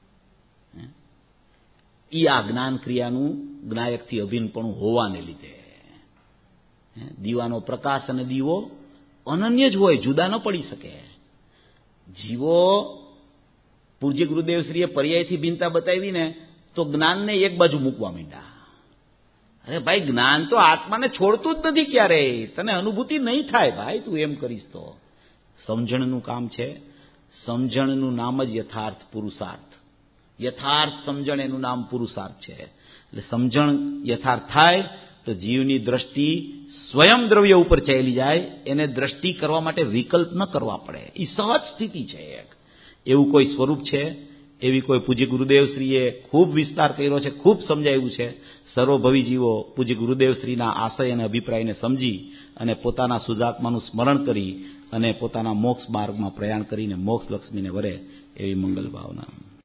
[SPEAKER 2] ઈ આ જ્ઞાન ક્રિયાનું જ્ઞાયકથી અભિન્નપણું હોવાને લીધે. દીવાનો પ્રકાશ અને દીવો અનન્ય જ હોય, જુદા ન પડી શકે. જીવો પૂજ્ય ગુરુદેવશ્રીએ પર્યાયથી ભિન્નતા બતાવીને તો જ્ઞાનને એક બાજુ મૂકવા માંડ્યા. અરે ભાઈ, જ્ઞાન તો આત્માને છોડતું જ નથી ક્યારેય. તને અનુભૂતિ નહીં થાય ભાઈ, તું એમ કરીશ તો. સમજણનું કામ છે. સમજણનું નામ જ યથાર્થ પુરુષાર્થ. યથાર્થ સમજણ એનું નામ પુરુષાર્થ છે. એટલે સમજણ યથાર્થ થાય તો જીવની દ્રષ્ટિ સ્વયં દ્રવ્ય ઉપર ચાલી જાય. એને દ્રષ્ટિ કરવા માટે વિકલ્પ ન કરવા પડે. એ સહજ સ્થિતિ છે. એક એવું કોઈ સ્વરૂપ છે, એવી કોઈ પૂજ્ય ગુરુદેવશ્રીએ ખૂબ વિસ્તાર કર્યો છે, ખૂબ સમજાવ્યું છે. સર્વભવી જીવો પૂજ્ય ગુરુદેવશ્રીના આશય અને અભિપ્રાયને સમજી અને પોતાના શુદ્ધાત્માનું સ્મરણ કરી અને પોતાના મોક્ષ માર્ગમાં પ્રયાણ કરીને મોક્ષ લક્ષ્મીને વરે એવી મંગલ ભાવના.